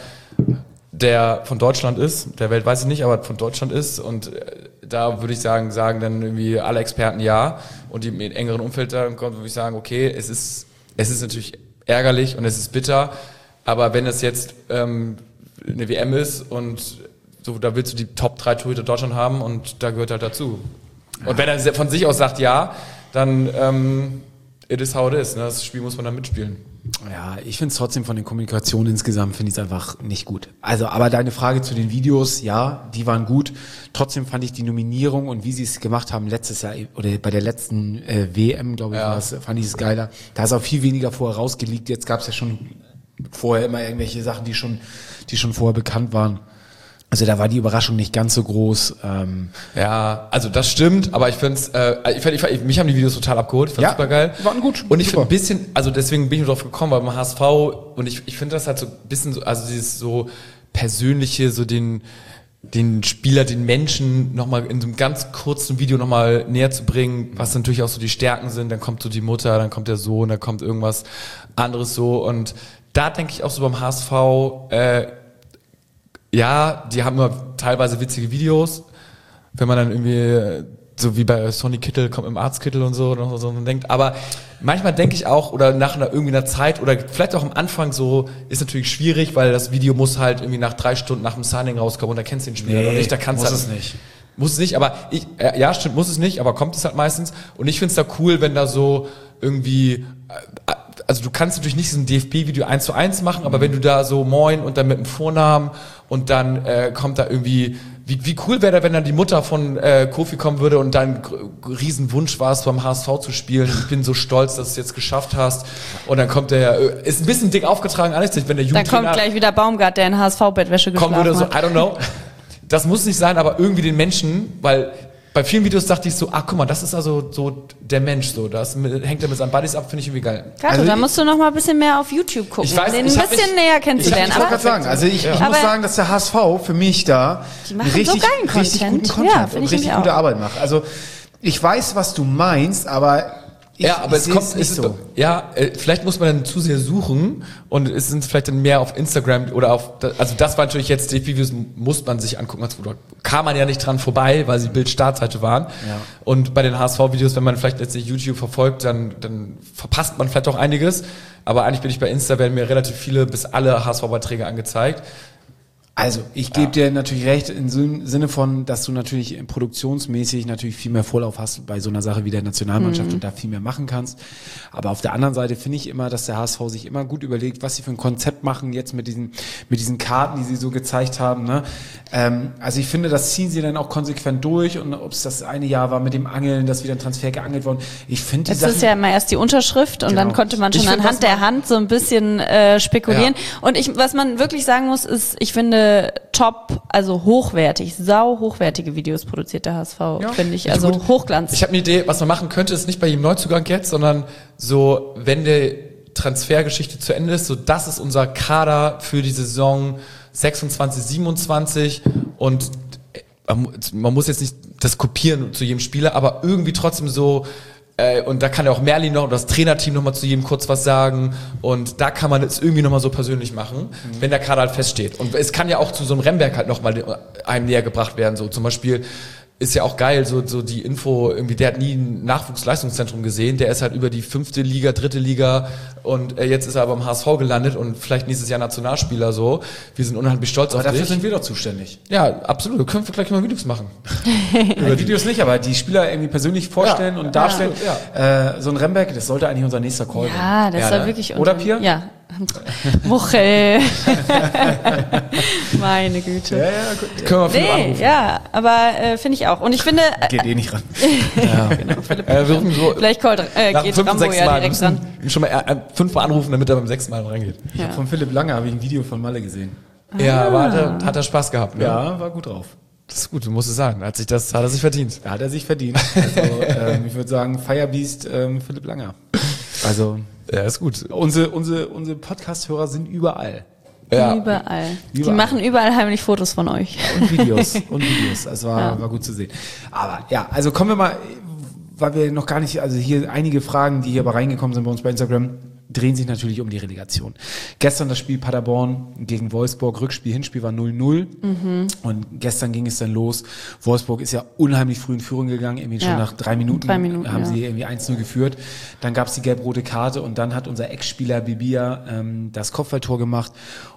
der von Deutschland ist, der Welt weiß ich nicht, aber von Deutschland ist und da würde ich sagen dann irgendwie alle Experten ja und die im engeren Umfeld da kommt, würde ich sagen, okay, es ist natürlich ärgerlich und es ist bitter, aber wenn es jetzt eine WM ist und so, da willst du die Top 3 Torhüter Deutschland haben und da gehört halt dazu. Und wenn er von sich aus sagt ja, dann it is how it is, ne? Das Spiel muss man dann mitspielen. Ja, ich finde es trotzdem von den Kommunikationen insgesamt, finde ich es einfach nicht gut. Also, aber deine Frage zu den Videos, ja, die waren gut. Trotzdem fand ich die Nominierung und wie sie es gemacht haben letztes Jahr oder bei der letzten WM, glaube ich, fand ich es geiler. Da ist auch viel weniger vorher rausgeleakt. Jetzt gab es ja schon vorher immer irgendwelche Sachen, die schon vorher bekannt waren. Also da war die Überraschung nicht ganz so groß. Ja, also das stimmt, aber ich finde es, mich haben die Videos total abgeholt, ich fand super geil. Waren gut. Und ich finde ein bisschen, also deswegen bin ich drauf gekommen, weil beim HSV, und ich finde das halt so ein bisschen so, also dieses so Persönliche, so den Spieler, den Menschen nochmal in so einem ganz kurzen Video nochmal näher zu bringen, was natürlich auch so die Stärken sind, dann kommt so die Mutter, dann kommt der Sohn, dann kommt irgendwas anderes so, und da denke ich auch so beim HSV, ja, die haben immer teilweise witzige Videos, wenn man dann irgendwie, so wie bei Sonny Kittel, kommt im Arztkittel und so und denkt, aber manchmal denke ich auch, oder nach einer Zeit, oder vielleicht auch am Anfang so, ist natürlich schwierig, weil das Video muss halt irgendwie nach 3 Stunden nach dem Signing rauskommen und da kennst du den Spieler noch nicht, da kannst muss halt, es nicht. Muss es nicht, aber ja, stimmt, muss es nicht, aber kommt es halt meistens. Und ich find's da cool, wenn da so irgendwie, also du kannst natürlich nicht diesen DFB-Video 1:1 machen, aber wenn du da so Moin und dann mit dem Vornamen und dann kommt da irgendwie, wie cool wäre da, wenn dann die Mutter von Kofi kommen würde und dein Riesenwunsch war es, beim HSV zu spielen. Ich bin so stolz, dass du es jetzt geschafft hast. Und dann kommt der, ist ein bisschen dick aufgetragen, alles, wenn der Jugendtrainer... Dann kommt gleich wieder Baumgart, der in HSV-Bettwäsche geschlafen kommen würde, so, hat. I don't know. Das muss nicht sein, aber irgendwie den Menschen, weil bei vielen Videos dachte ich so, guck mal, das ist also so der Mensch, so, das hängt er mit seinen Buddies ab, finde ich irgendwie geil. Gato, Also da musst du noch mal ein bisschen mehr auf YouTube gucken, Ich weiß, den ich ein hab bisschen mich- näher kennenzulernen. Ich wollte gerade sagen, also ich muss sagen, dass der HSV für mich da Die machen richtig, so geilen richtig Content. guten Content Ja, finde und ich richtig nämlich gute auch. Arbeit macht. Also ich weiß, was du meinst, aber ich Es sehe es nicht so. Ja, vielleicht muss man dann zu sehr suchen und es sind vielleicht dann mehr auf Instagram oder also das war natürlich jetzt, die Videos muss man sich angucken, da kam man ja nicht dran vorbei, weil sie Bild-Startseite waren. Ja. Und bei den HSV-Videos, wenn man vielleicht letztlich YouTube verfolgt, dann verpasst man vielleicht auch einiges. Aber eigentlich bin ich bei Insta, werden mir relativ viele bis alle HSV-Beiträge angezeigt. Also, ich gebe dir natürlich recht im Sinne von, dass du natürlich produktionsmäßig natürlich viel mehr Vorlauf hast bei so einer Sache wie der Nationalmannschaft und da viel mehr machen kannst. Aber auf der anderen Seite finde ich immer, dass der HSV sich immer gut überlegt, was sie für ein Konzept machen jetzt mit diesen Karten, die sie so gezeigt haben. Ne? Also ich finde, das ziehen sie dann auch konsequent durch und ob es das eine Jahr war mit dem Angeln, dass wieder ein Transfer geangelt worden. Ich finde die Jetzt Sachen, ist ja immer erst die Unterschrift und Genau. dann konnte man schon Ich find, was anhand der Hand so ein bisschen spekulieren. Ja. Und was man wirklich sagen muss, ist, ich finde top, also hochwertig, sau hochwertige Videos produziert der HSV, finde ich. Also Gut. Hochglanz. Ich habe eine Idee, was man machen könnte, ist nicht bei jedem Neuzugang jetzt, sondern so, wenn die Transfergeschichte zu Ende ist, so das ist unser Kader für die Saison 26, 27 und man muss jetzt nicht das kopieren zu jedem Spieler, aber irgendwie trotzdem so, und da kann ja auch Merlin noch, das Trainerteam noch mal zu jedem kurz was sagen und da kann man es irgendwie noch mal so persönlich machen, wenn der Kader halt feststeht. Und es kann ja auch zu so einem Remberg halt noch mal einem näher gebracht werden, so zum Beispiel ist ja auch geil, so die Info, irgendwie, der hat nie ein Nachwuchsleistungszentrum gesehen, der ist halt über die 5. Liga, 3. Liga und jetzt ist er aber im HSV gelandet und vielleicht nächstes Jahr Nationalspieler so. Wir sind unheimlich stolz aber auf dafür dich. sind wir doch zuständig. Ja, absolut. Da können wir gleich mal Videos machen. Über Videos nicht, aber die Spieler irgendwie persönlich vorstellen und darstellen. So ein Remberg, das sollte eigentlich unser nächster Call werden. Ja, das soll ne? wirklich... Oder, Pia? Ja. Muchel. Meine Güte. Ja, gut. Können wir Philipp Nee, anrufen. ja, aber finde ich auch. Und ich finde... Geht eh nicht ran. Wir rufen so Vielleicht nach geht 5., Rambo 6. ja Mal. Wir direkt ran. müssen schon mal 5 Mal anrufen, damit er beim 6. Mal reingeht. Ja. Von Philipp Lange habe ich ein Video von Malle gesehen. Ja, aber hat er Spaß gehabt, ne? Ja, war gut drauf. Das ist gut, du musst es sagen. Hat er sich verdient. Da hat er sich verdient. Also, ich würde sagen, Firebeast Philipp Langer. Also, Ja, ist gut. unsere Podcast-Hörer sind überall. Ja. Überall. Die Überall. machen überall heimlich Fotos von euch. Und Videos. Das war gut zu sehen. Aber ja, also kommen wir mal, weil wir noch gar nicht, also hier einige Fragen, die hier aber reingekommen sind bei uns bei Instagram, drehen sich natürlich um die Relegation. Gestern das Spiel Paderborn gegen Wolfsburg, Rückspiel, Hinspiel war 0-0 und gestern ging es dann los. Wolfsburg ist ja unheimlich früh in Führung gegangen, irgendwie schon Ja. nach 3 Minuten, 3 Minuten, haben ja. sie irgendwie 1-0 geführt. Dann gab es die gelb-rote Karte und dann hat unser Ex-Spieler Bibia das Kopfballtor gemacht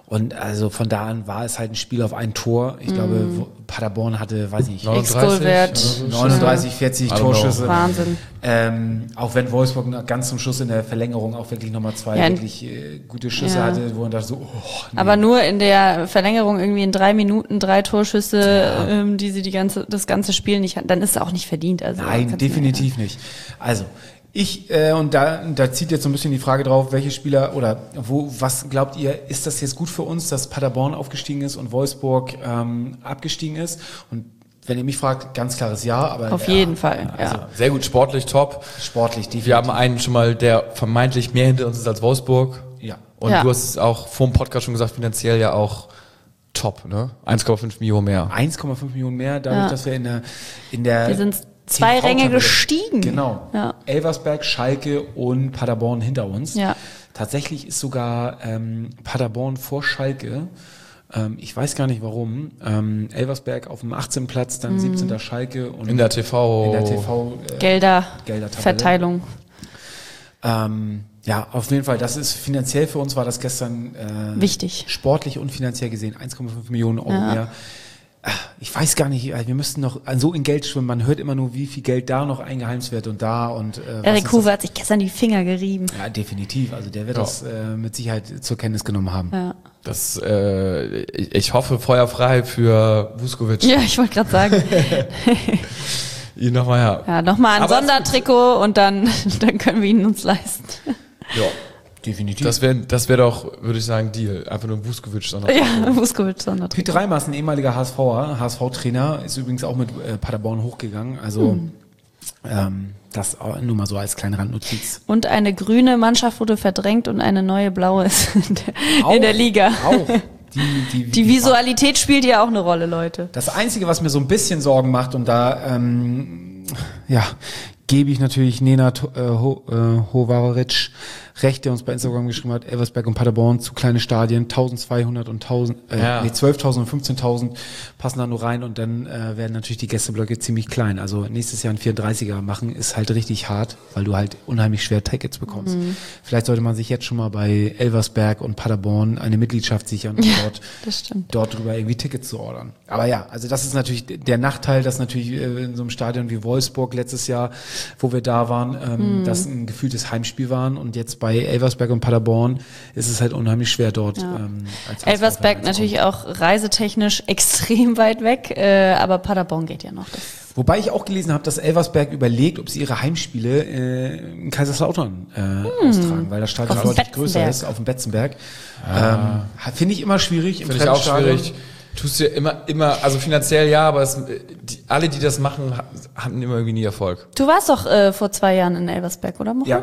Und also von da an war es halt ein Spiel auf ein Tor. Ich glaube, Paderborn hatte, weiß ich nicht, 39 39, 40 Torschüsse. Wahnsinn. Auch wenn Wolfsburg ganz zum Schluss in der Verlängerung auch wirklich nochmal zwei wirklich gute Schüsse hatte, wo man dachte so, nee. Aber nur in der Verlängerung irgendwie in 3 Minuten 3 Torschüsse, die sie das ganze Spiel nicht hatten, dann ist es auch nicht verdient. Also nein, definitiv nicht. Also und da zieht jetzt so ein bisschen die Frage drauf, welche Spieler oder was glaubt ihr, ist das jetzt gut für uns, dass Paderborn aufgestiegen ist und Wolfsburg abgestiegen ist? Und wenn ihr mich fragt, ganz klares Ja, aber auf jeden Fall. Also sehr gut, sportlich top. Sportlich, definitiv. Wir haben einen schon mal, der vermeintlich mehr hinter uns ist als Wolfsburg. Ja. Und du hast es auch vor dem Podcast schon gesagt, finanziell ja auch top, ne? 1,5 Millionen mehr. 1,5 Millionen mehr, dadurch, dass wir in der wir sind 2 Ränge gestiegen. Genau. Ja. Elversberg, Schalke und Paderborn hinter uns. Ja. Tatsächlich ist sogar Paderborn vor Schalke. Ich weiß gar nicht warum. Elversberg auf dem 18. Platz, dann 17. Schalke und in der TV Gelderverteilung. Ja, auf jeden Fall. Das ist finanziell für uns war das gestern wichtig. Sportlich und finanziell gesehen 1,5 Millionen Euro mehr. Ich weiß gar nicht, wir müssten noch so in Geld schwimmen. Man hört immer nur, wie viel Geld da noch eingeheimst wird und da und Erik Huwe hat sich gestern die Finger gerieben. Ja, definitiv. Also der wird das mit Sicherheit zur Kenntnis genommen haben. Ja. Das, ich hoffe feuerfrei für Vuskovic. Ja, ich wollte gerade sagen. Ihn nochmal Ja, nochmal ein Sondertrikot und dann können wir ihn uns leisten. Ja. Definitiv. Das wär doch, würde ich sagen, Deal. Einfach nur ein Vuskovic-Sondertrikot. Ja, Vuskovic-Sondertrikot. Piet Reimer ist ein ehemaliger HSV-Trainer, ist übrigens auch mit Paderborn hochgegangen. Also das nur mal so als kleine Randnotiz. Und eine grüne Mannschaft wurde verdrängt und eine neue blaue ist in der Liga. Auch. Die Visualität spielt ja auch eine Rolle, Leute. Das Einzige, was mir so ein bisschen Sorgen macht, und da gebe ich natürlich Nena Hovaric recht, der uns bei Instagram geschrieben hat, Elversberg und Paderborn zu kleine Stadien, 1200 und 12.000 und 15.000 passen da nur rein und dann werden natürlich die Gästeblöcke ziemlich klein. Also nächstes Jahr ein 34er machen ist halt richtig hart, weil du halt unheimlich schwer Tickets bekommst. Vielleicht sollte man sich jetzt schon mal bei Elversberg und Paderborn eine Mitgliedschaft sichern und dort drüber irgendwie Tickets zu ordern. Aber ja, also das ist natürlich der Nachteil, dass natürlich in so einem Stadion wie Wolfsburg letztes Jahr, wo wir da waren, das ein gefühltes Heimspiel waren und jetzt bei Elversberg und Paderborn ist es halt unheimlich schwer dort. Als Elversberg natürlich auch reisetechnisch extrem weit weg, aber Paderborn geht ja noch. Wobei ich auch gelesen habe, dass Elversberg überlegt, ob sie ihre Heimspiele in Kaiserslautern austragen, weil das Stadion deutlich größer ist, auf dem Betzenberg. Finde ich immer schwierig. Finde ich auch schwierig. Tust du ja immer, also finanziell ja, aber alle, die das machen, hatten immer irgendwie nie Erfolg. Du warst doch vor 2 Jahren in Elversberg, oder? Ja.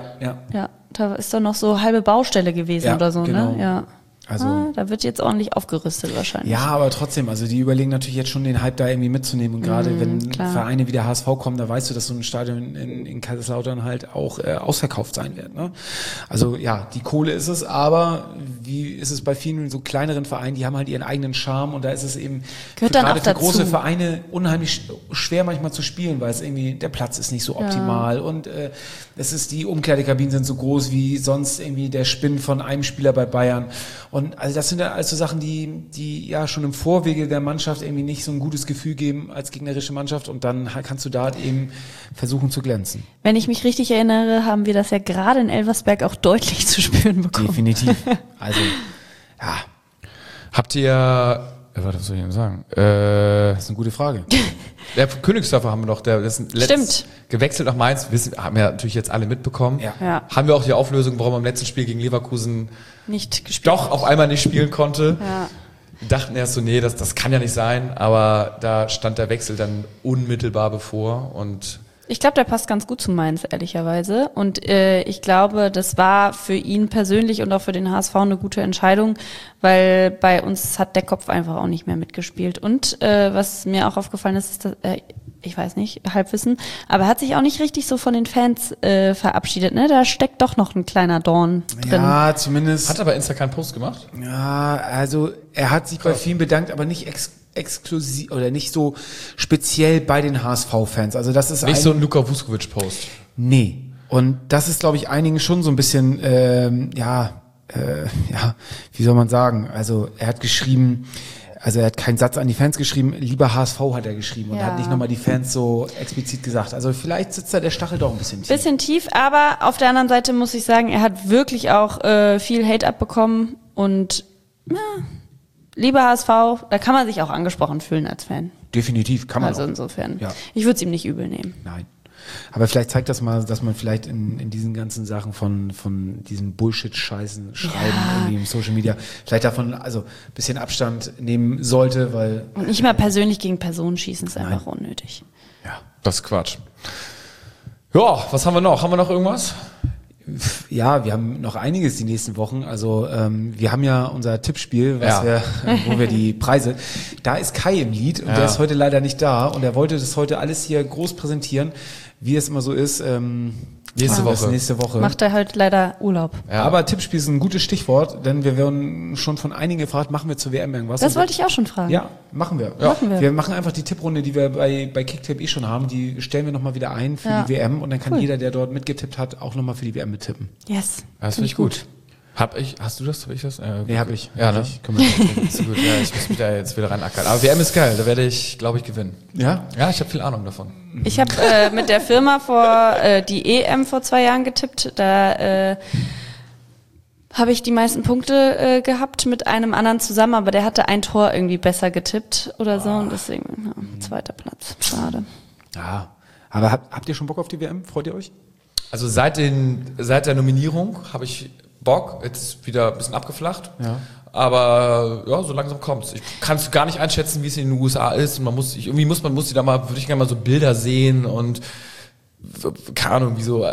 Da ist doch noch so halbe Baustelle gewesen oder so, genau. ne? Ja. Also, da wird jetzt ordentlich aufgerüstet wahrscheinlich. Ja, aber trotzdem, also die überlegen natürlich jetzt schon den Hype da irgendwie mitzunehmen und gerade wenn Vereine wie der HSV kommen, da weißt du, dass so ein Stadion in Kaiserslautern halt auch ausverkauft sein wird. Ne? Also ja, die Kohle ist es, aber wie ist es bei vielen so kleineren Vereinen, die haben halt ihren eigenen Charme und da ist es eben gerade für große Vereine unheimlich schwer manchmal zu spielen, weil es irgendwie, der Platz ist nicht so optimal und die Umkleidekabinen sind so groß wie sonst irgendwie der Spinn von einem Spieler bei Bayern. Und also das sind ja also Sachen, die ja schon im Vorwege der Mannschaft irgendwie nicht so ein gutes Gefühl geben als gegnerische Mannschaft und dann kannst du da eben versuchen zu glänzen. Wenn ich mich richtig erinnere, haben wir das ja gerade in Elversberg auch deutlich zu spüren bekommen. Definitiv. Also, ja. Habt ihr, was soll ich denn sagen? Das ist eine gute Frage. Der Königsdörfer haben wir noch, der ist Stimmt. gewechselt nach Mainz, haben ja natürlich jetzt alle mitbekommen. Ja. Haben wir auch die Auflösung, warum er im letzten Spiel gegen Leverkusen nicht gespielt doch auf einmal nicht spielen konnte. Ja. Wir dachten erst so, nee, das kann ja nicht sein, aber da stand der Wechsel dann unmittelbar bevor und ich glaube, der passt ganz gut zu Mainz, ehrlicherweise. Und ich glaube, das war für ihn persönlich und auch für den HSV eine gute Entscheidung, weil bei uns hat der Kopf einfach auch nicht mehr mitgespielt. Und was mir auch aufgefallen ist, dass ich weiß nicht, Halbwissen, aber er hat sich auch nicht richtig so von den Fans verabschiedet. Ne? Da steckt doch noch ein kleiner Dorn drin. Ja, zumindest. Hat aber Insta keinen Post gemacht? Ja, also er hat sich bei vielen bedankt, aber nicht exklusiv oder nicht so speziell bei den HSV-Fans. Also das ist nicht so ein Luka Vuskovic-Post. Nee. Und das ist, glaube ich, einigen schon so ein bisschen, wie soll man sagen? Also er hat geschrieben, er hat keinen Satz an die Fans geschrieben, lieber HSV hat er geschrieben und hat nicht nochmal die Fans so explizit gesagt. Also vielleicht sitzt da der Stachel doch ein bisschen tief. Bisschen tief, aber auf der anderen Seite muss ich sagen, er hat wirklich auch viel Hate abbekommen und lieber HSV, da kann man sich auch angesprochen fühlen als Fan. Definitiv, kann man Also auch. insofern, Ja. Ich würde es ihm nicht übel nehmen. Nein. Aber vielleicht zeigt das mal, dass man vielleicht in diesen ganzen Sachen von diesen Bullshit-Scheißen schreiben irgendwie im Social Media, vielleicht davon also ein bisschen Abstand nehmen sollte, weil Und nicht mal persönlich gegen Personen schießen, ist einfach unnötig. ja. Das ist Quatsch. Ja, was haben wir noch? Haben wir noch irgendwas? Ja, wir haben noch einiges die nächsten Wochen. Also wir haben ja unser Tippspiel, wo wir die Preise. Da ist Kai im Lied und der ist heute leider nicht da und er wollte das heute alles hier groß präsentieren, wie es immer so ist. Nächste Woche. Macht er halt leider Urlaub. Ja. Aber Tippspiel ist ein gutes Stichwort, denn wir werden schon von einigen gefragt, machen wir zur WM irgendwas? Das wollte ich auch schon fragen. Ja, machen wir. Machen wir. Wir machen einfach die Tipprunde, die wir bei Kicktipp schon haben, die stellen wir nochmal wieder ein für die WM und dann kann jeder, der dort mitgetippt hat, auch nochmal für die WM mittippen. Yes. Das finde ich gut. Hast du das? Hab ich das? Nee, hab ich. Ja, ne? Ist gut. Ja, ich muss mich da jetzt wieder reinackern. Aber WM ist geil, da werde ich, glaube ich, gewinnen. Ja? Ja, ich habe viel Ahnung davon. Ich habe mit der Firma die EM vor 2 Jahren getippt. Da habe ich die meisten Punkte gehabt mit einem anderen zusammen, aber der hatte ein Tor irgendwie besser getippt oder so und deswegen 2. Platz. Schade. Ja. Aber habt ihr schon Bock auf die WM? Freut ihr euch? Also seit der Nominierung habe ich Bock, jetzt wieder ein bisschen abgeflacht. Ja. Aber ja, so langsam kommt's. Ich kann es gar nicht einschätzen, wie es in den USA ist. Und würde ich gerne mal so Bilder sehen und keine Ahnung, wieso.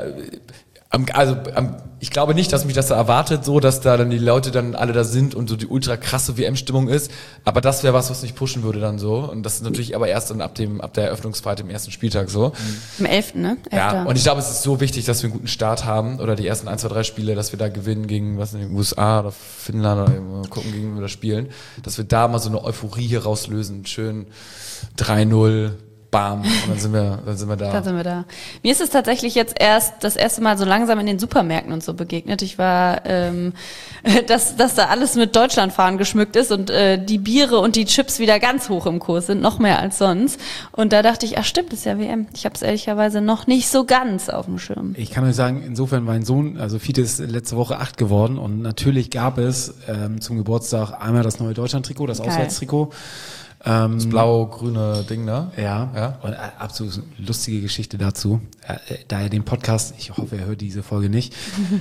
Ich glaube nicht, dass mich das da erwartet, so, dass da dann die Leute dann alle da sind und so die ultra krasse WM-Stimmung ist. Aber das wäre was mich pushen würde dann so. Und das ist natürlich aber erst dann ab der Eröffnungsfeier im ersten Spieltag so. Am 11., ne? 11. Ja, und ich glaube, es ist so wichtig, dass wir einen guten Start haben oder die ersten 1, 2, 3 Spiele, dass wir da gewinnen gegen den USA oder Finnland oder mal gucken, gegen wir da spielen, dass wir da mal so eine Euphorie hier rauslösen. Schön 3-0. Bam, und dann sind wir da. Dann sind wir da. Mir ist es tatsächlich jetzt erst das erste Mal so langsam in den Supermärkten und so begegnet. Ich war, dass da alles mit Deutschlandfahnen geschmückt ist und die Biere und die Chips wieder ganz hoch im Kurs sind, noch mehr als sonst. Und da dachte ich, ach stimmt, das ist ja WM. Ich habe es ehrlicherweise noch nicht so ganz auf dem Schirm. Ich kann euch sagen, insofern mein Sohn, also Fiete ist letzte Woche 8 geworden und natürlich gab es zum Geburtstag einmal das neue Deutschland-Trikot, das Auswärtstrikot. Das blau-grüne Ding, ne? Ja. Und absolut lustige Geschichte dazu. Da er den Podcast, ich hoffe, er hört diese Folge nicht,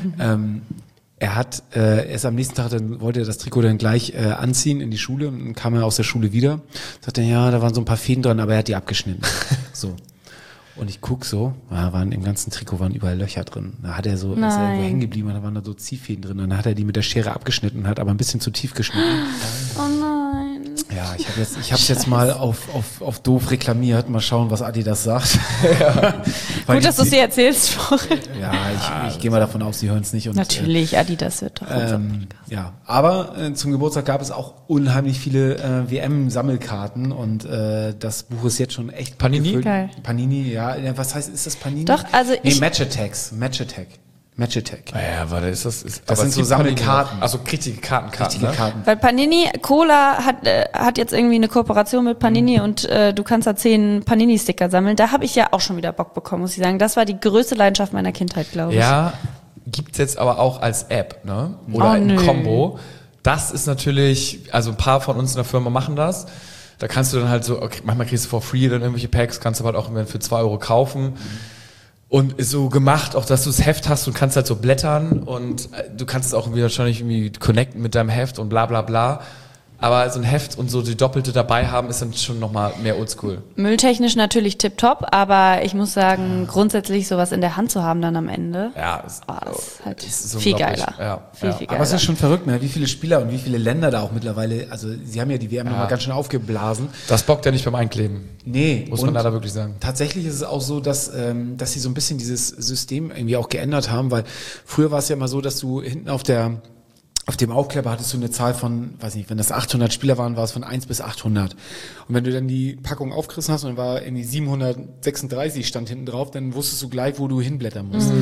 er ist am nächsten Tag, dann wollte er das Trikot dann gleich anziehen in die Schule und dann kam er aus der Schule wieder, sagte, ja, da waren so ein paar Fäden dran, aber er hat die abgeschnitten. So. Und ich guck so, im ganzen Trikot waren überall Löcher drin. Da hat er so, ist er irgendwo hängen geblieben und da waren da so Ziehfäden drin. Und dann hat er die mit der Schere abgeschnitten, hat aber ein bisschen zu tief geschnitten. Oh nein. Ja, ich hab's jetzt mal auf doof reklamiert. Mal schauen, was Adidas sagt. Ja. Gut, dass du es dir erzählst. Ja, ich gehe mal davon aus, sie hören es nicht. Und, natürlich, Adidas wird doch ja, aber zum Geburtstag gab es auch unheimlich viele WM-Sammelkarten und das Buch ist jetzt schon echt Panini? gefüllt. Geil. Panini, ja. Was heißt, ist das Panini? Doch, also Match Attack. Ja, warte, das sind so Sammelkarten. Also richtige Karten. Weil Panini, Cola hat jetzt irgendwie eine Kooperation mit Panini und du kannst da 10 Panini-Sticker sammeln. Da habe ich ja auch schon wieder Bock bekommen, muss ich sagen. Das war die größte Leidenschaft meiner Kindheit, glaube ich. Ja, gibt's jetzt aber auch als App, ne? Oder im Kombo. Das ist natürlich, also ein paar von uns in der Firma machen das. Da kannst du dann halt so, okay, manchmal kriegst du for free dann irgendwelche Packs, kannst du halt auch für 2 Euro kaufen. Und ist so gemacht, auch dass du das Heft hast und kannst halt so blättern und du kannst es auch wahrscheinlich irgendwie connecten mit deinem Heft und bla bla bla. Aber so ein Heft und so die Doppelte dabei haben, ist dann schon nochmal mehr oldschool. Mülltechnisch natürlich tipptopp, aber ich muss sagen, grundsätzlich sowas in der Hand zu haben dann am Ende, das ist halt ist viel geiler. Viel geiler. Aber es ist schon verrückt, ne? Wie viele Spieler und wie viele Länder da auch mittlerweile, also sie haben ja die WM nochmal ganz schön aufgeblasen. Das bockt ja nicht beim Einkleben. Nee. Muss man leider wirklich sagen. Tatsächlich ist es auch so, dass sie so ein bisschen dieses System irgendwie auch geändert haben, weil früher war es ja immer so, dass du hinten auf dem Aufkleber hattest du eine Zahl von, weiß nicht, wenn das 800 Spieler waren, war es von 1 bis 800. Und wenn du dann die Packung aufgerissen hast und dann war irgendwie 736 stand hinten drauf, dann wusstest du gleich, wo du hinblättern musst.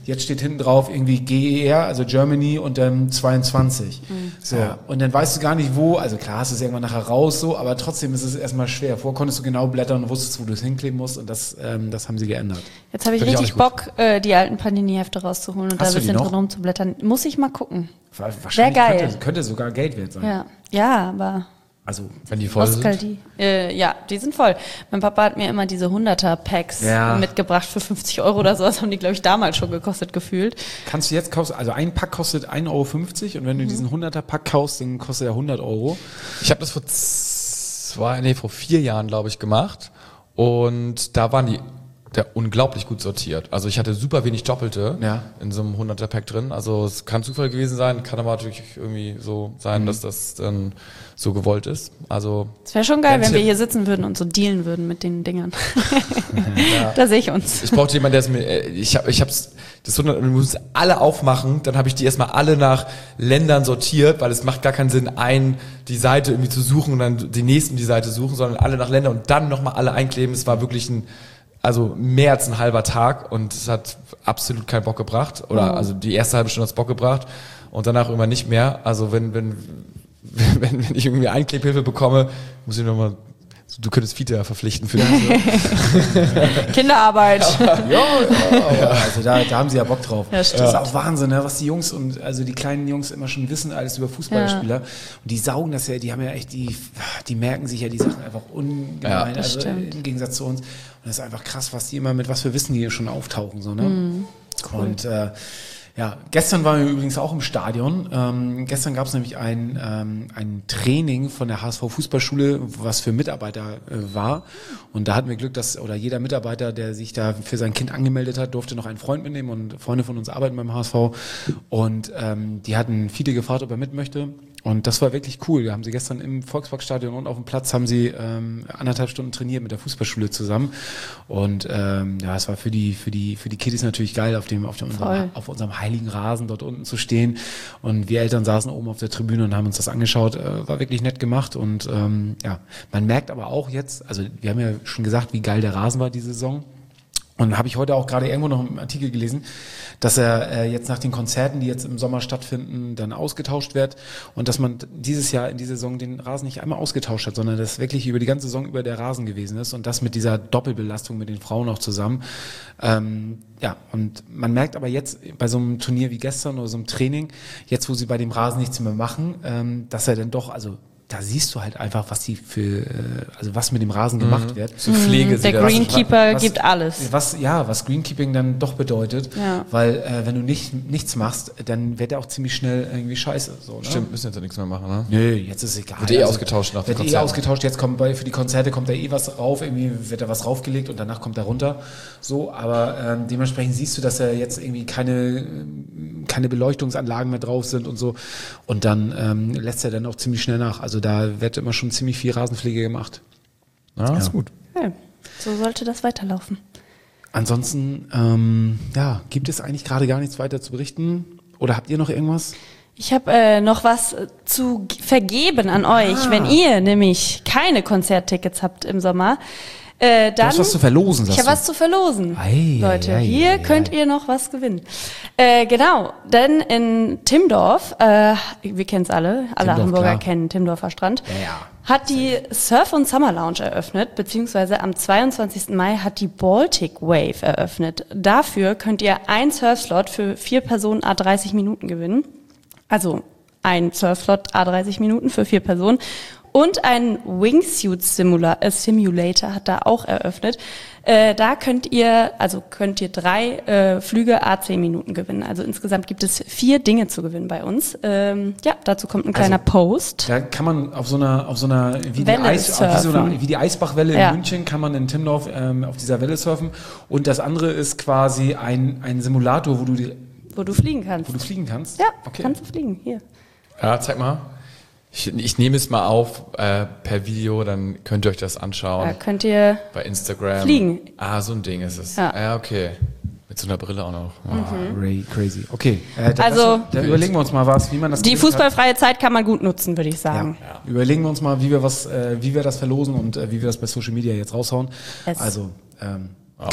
jetzt steht hinten drauf irgendwie GER, also Germany und dann 22. So. Und dann weißt du gar nicht wo, also klar hast du es irgendwann nachher raus, so, aber trotzdem ist es erstmal schwer. Vorher konntest du genau blättern und wusstest, wo du es hinkleben musst und das haben sie geändert. Jetzt habe ich Finde ich auch richtig nicht Bock, die alten Panini-Hefte rauszuholen und Hast da du ein die bisschen noch? drin rumzublättern. Muss ich mal gucken. Wahrscheinlich Sehr geil. Könnte sogar Geld wert sein. Ja, ja, aber Also, Wenn die voll sind. Nostalgie. Ja, die sind voll. Mein Papa hat mir immer diese 100er-Packs Ja. mitgebracht für 50 € oder so. Das haben die, glaube ich, damals schon gekostet, gefühlt. kannst du jetzt kaufen, also ein Pack kostet 1,50 € und wenn du diesen 100er-Pack kaufst, dann kostet er 100 €. Ich habe das vor 4 Jahren, glaube ich, gemacht. Und da waren die unglaublich gut sortiert. Also ich hatte super wenig Doppelte in so einem 100er-Pack drin. Also es kann Zufall gewesen sein, kann aber natürlich irgendwie so sein, dass das dann so gewollt ist. Also Es wäre schon geil, Ganz wenn wir Tipp. hier sitzen würden und so dealen würden mit den Dingern. Da sehe ich uns. ich brauchte jemanden, der es mir, das 100, wir müssen alle aufmachen, dann habe ich die erstmal alle nach Ländern sortiert, weil es macht gar keinen Sinn, die Seite irgendwie zu suchen und dann die nächsten die Seite suchen, sondern alle nach Ländern und dann nochmal alle einkleben. Es war wirklich mehr als ein halber Tag und es hat absolut keinen Bock gebracht. Oder also die erste halbe Stunde hat es Bock gebracht und danach immer nicht mehr. Also wenn ich irgendwie Einklebhilfe bekomme, muss ich nochmal, du könntest Vita verpflichten für das. Kinderarbeit. Also da haben sie ja Bock drauf. Ja, stimmt. Das ist auch Wahnsinn, ne, was die Jungs und also die kleinen Jungs immer schon wissen, alles über Fußballspieler. Und die saugen das ja, die haben ja echt, die merken sich ja die Sachen einfach ungemein, das also stimmt. im Gegensatz zu uns. Und das ist einfach krass, was die immer mit was für Wissen die hier schon auftauchen. So, ne? Cool. Und ja, gestern waren wir übrigens auch im Stadion. Gestern gab es nämlich ein Training von der HSV Fußballschule, was für Mitarbeiter war. Und da hatten wir Glück, oder jeder Mitarbeiter, der sich da für sein Kind angemeldet hat, durfte noch einen Freund mitnehmen und Freunde von uns arbeiten beim HSV. Und die hatten viele gefragt, ob er mit möchte. Und das war wirklich cool. Wir haben sie gestern im Volksparkstadion und auf dem Platz haben sie 1,5 Stunden trainiert mit der Fußballschule zusammen. Und ja, es war für die Kiddies natürlich geil, auf unserem heiligen Rasen dort unten zu stehen. Und wir Eltern saßen oben auf der Tribüne und haben uns das angeschaut. War wirklich nett gemacht. Und ja, man merkt aber auch jetzt, also wir haben ja schon gesagt, wie geil der Rasen war diese Saison. Und habe ich heute auch gerade irgendwo noch einen Artikel gelesen, dass er jetzt nach den Konzerten, die jetzt im Sommer stattfinden, dann ausgetauscht wird und dass man dieses Jahr in dieser Saison den Rasen nicht einmal ausgetauscht hat, sondern dass wirklich über die ganze Saison über der Rasen gewesen ist und das mit dieser Doppelbelastung mit den Frauen auch zusammen. Ja, und man merkt aber jetzt bei so einem Turnier wie gestern oder so einem Training, jetzt wo sie bei dem Rasen nichts mehr machen, dass er dann doch, also da siehst du halt einfach, was was mit dem Rasen gemacht wird. Zur Pflege. Der Greenkeeper gibt alles. Was Greenkeeping dann doch bedeutet, weil wenn du nichts machst, dann wird er auch ziemlich schnell irgendwie scheiße. So, ne? Stimmt, müssen jetzt ja nichts mehr machen, ne? Nö, jetzt ist es egal. Wird ausgetauscht nach dem Wird Konzert. ausgetauscht, jetzt kommt für die Konzerte kommt da was rauf, irgendwie wird da was raufgelegt und danach kommt er runter. So, aber dementsprechend siehst du, dass er jetzt irgendwie keine Beleuchtungsanlagen mehr drauf sind und so. Und dann lässt er dann auch ziemlich schnell nach. Also da wird immer schon ziemlich viel Rasenpflege gemacht. Ja, ist gut. Ja, so sollte das weiterlaufen. Ansonsten, gibt es eigentlich gerade gar nichts weiter zu berichten? Oder habt ihr noch irgendwas? Ich habe noch was zu vergeben an euch, wenn ihr nämlich keine Konzerttickets habt im Sommer. Dann, Du hast was zu verlosen, sagst ich habe was zu verlosen. Leute, hier könnt ihr noch was gewinnen. Genau, denn in Timmendorf, wir kennen es alle Hamburger klar. kennen Timmendorfer Strand, Ja. hat die Surf- und Summer Lounge eröffnet, beziehungsweise am 22. Mai hat die Baltic Wave eröffnet. Dafür könnt ihr einen Surfslot für 4 Personen à 30 Minuten gewinnen. Also ein Surfslot à 30 Minuten für 4 Personen. Und ein Wingsuit Simulator hat da auch eröffnet. Da könnt ihr 3 Flüge à 10 Minuten gewinnen. Also insgesamt gibt es 4 Dinge zu gewinnen bei uns. Dazu kommt ein kleiner Post. Da kann man auf so einer wie Welle surfen. wie die Eisbachwelle in München kann man in Timmendorf auf dieser Welle surfen. Und das andere ist quasi ein Simulator, wo du fliegen kannst. kannst. Ja, okay. kannst du fliegen. Hier. Ja, zeig mal. Ich nehme es mal auf per Video, dann könnt ihr euch das anschauen. Da könnt ihr Bei Instagram. fliegen. Ah, so ein Ding ist es. Ja. Okay. Mit so einer Brille auch noch. Crazy. Okay. Also- da überlegen wir uns mal was, wie man das Die gemacht hat. fußballfreie Zeit kann man gut nutzen, würde ich sagen. Ja. Überlegen wir uns mal, wie wir das verlosen und wie wir das bei Social Media jetzt raushauen. Es- Also, geil.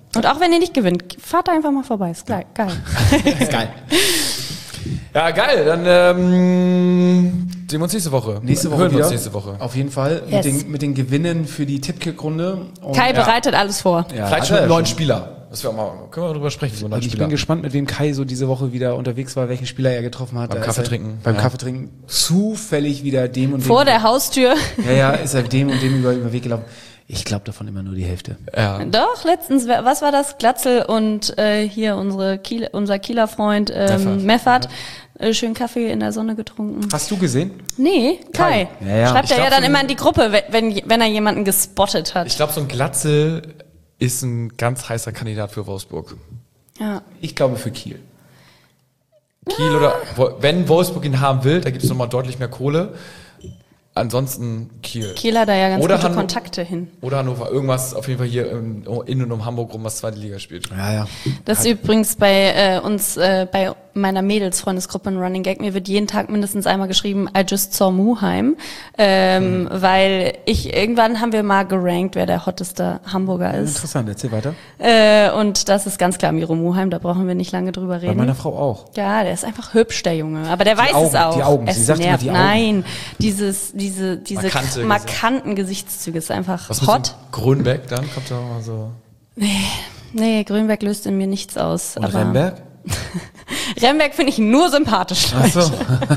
Und auch wenn ihr nicht gewinnt, fahrt da einfach mal vorbei. Ist geil. Ist geil. Ja, geil. Dann sehen wir uns nächste Woche. Hören wir wieder. uns nächste Woche. Auf jeden Fall. Yes. Mit den Gewinnen für die Tippkick-Runde. Und Kai bereitet alles vor. Ja, Vielleicht hat schon er einen neuen schon. Spieler. Das wir auch mal, können wir darüber sprechen, über einen neuen Und ich Spieler. bin gespannt, mit wem Kai so diese Woche wieder unterwegs war, welchen Spieler er getroffen hat. Beim Da ist Kaffeetrinken. Beim Ja. Kaffeetrinken zufällig wieder dem und dem. Vor der Haustür. Ja, ist er dem und dem über den Weg gelaufen. Ich glaube davon immer nur die Hälfte. Ja. Doch, letztens, was war das? Glatzel und hier unser Kieler Freund Meffert. Schön Kaffee in der Sonne getrunken. Hast du gesehen? Nee, Kai. Ja. Schreibt Ich er ja glaub, dann immer in die Gruppe, wenn er jemanden gespottet hat. Ich glaube, so ein Glatzel ist ein ganz heißer Kandidat für Wolfsburg. Ja. Ich glaube für Kiel. Kiel oder, wenn Wolfsburg ihn haben will, da gibt es nochmal deutlich mehr Kohle. Ansonsten Kiel. Kiel hat da ja ganz Oder gute Hannover. Kontakte hin. Oder Hannover. Irgendwas auf jeden Fall hier in und um Hamburg rum, was zweite Liga spielt. Ja. Das ist übrigens bei uns, bei meiner Mädelsfreundesgruppe ein Running Gag. Mir wird jeden Tag mindestens einmal geschrieben, I just saw Muheim. Weil irgendwann haben wir mal gerankt, wer der hotteste Hamburger ist. Interessant, erzähl weiter. Und das ist ganz klar Miro Muheim, da brauchen wir nicht lange drüber Bei reden. meiner Frau auch. Ja, der ist einfach hübsch, der Junge. Aber der weiß Augen, es auch. die Augen. Es Sie sagt immer nervt. die Augen. Nein, diese Markante markanten Gesichtszüge ist einfach Was hot. mit dem Grünbeck dann? Kommt da mal so. Nee, Grünberg löst in mir nichts aus. Und aber Remberg? Remberg finde ich nur sympathisch. Ach so.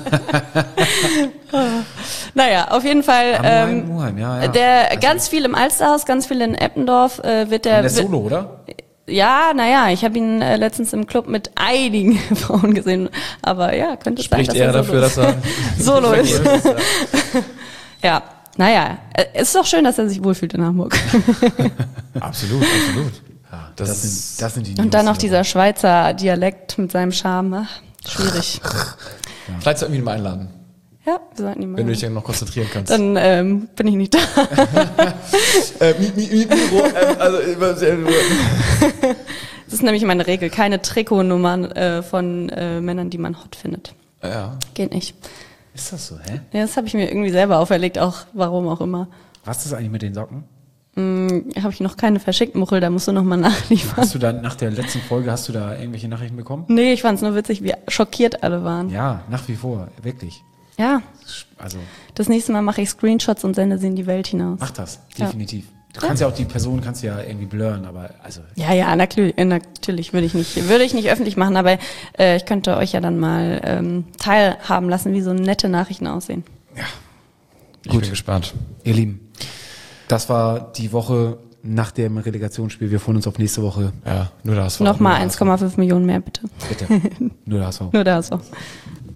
Naja, auf jeden Fall. Muheim, ja. Der ganz viel im Alsterhaus, ganz viel in Eppendorf wird der. Der ist Solo, oder? Ja, naja, ich habe ihn letztens im Club mit einigen Frauen gesehen, aber ja, könnte es sein, Spricht er dafür, dass er Solo ist. Ja, naja, es ist doch schön, dass er sich wohlfühlt in Hamburg. Absolut. Ja, das sind die News. Und dann noch dieser Schweizer Dialekt mit seinem Charme. Ach, schwierig. Vielleicht sollten wir ihn mal einladen, Ja, wir sollten ihn mal. wenn du dich dann noch konzentrieren kannst. Dann bin ich nicht da. Das ist nämlich meine Regel. Keine Trikotnummern von Männern, die man hot findet. Ja. Geht nicht. Ist das so, hä? Ja, das habe ich mir irgendwie selber auferlegt, auch warum auch immer. Was ist eigentlich mit den Socken? Habe ich noch keine verschickt, Muchel, da musst du noch mal nachliefern. Hast du da nach der letzten Folge, hast du da irgendwelche Nachrichten bekommen? Nee, ich fand's nur witzig, wie schockiert alle waren. Ja, nach wie vor, wirklich. Ja, Also, das nächste Mal mache ich Screenshots und sende sie in die Welt hinaus. mach das, Ja. definitiv. Du kannst ja auch die Person, kannst ja irgendwie blurren, aber also, Ja, natürlich würde ich nicht öffentlich machen, aber ich könnte euch ja dann mal teilhaben lassen, wie so nette Nachrichten aussehen. Ich bin gespannt. ihr Lieben, das war die Woche nach dem Relegationsspiel. Wir freuen uns auf nächste Woche. Ja, nur das. Nochmal 1,5 Millionen mehr, bitte. Bitte. Nur das auch. Nur das auch.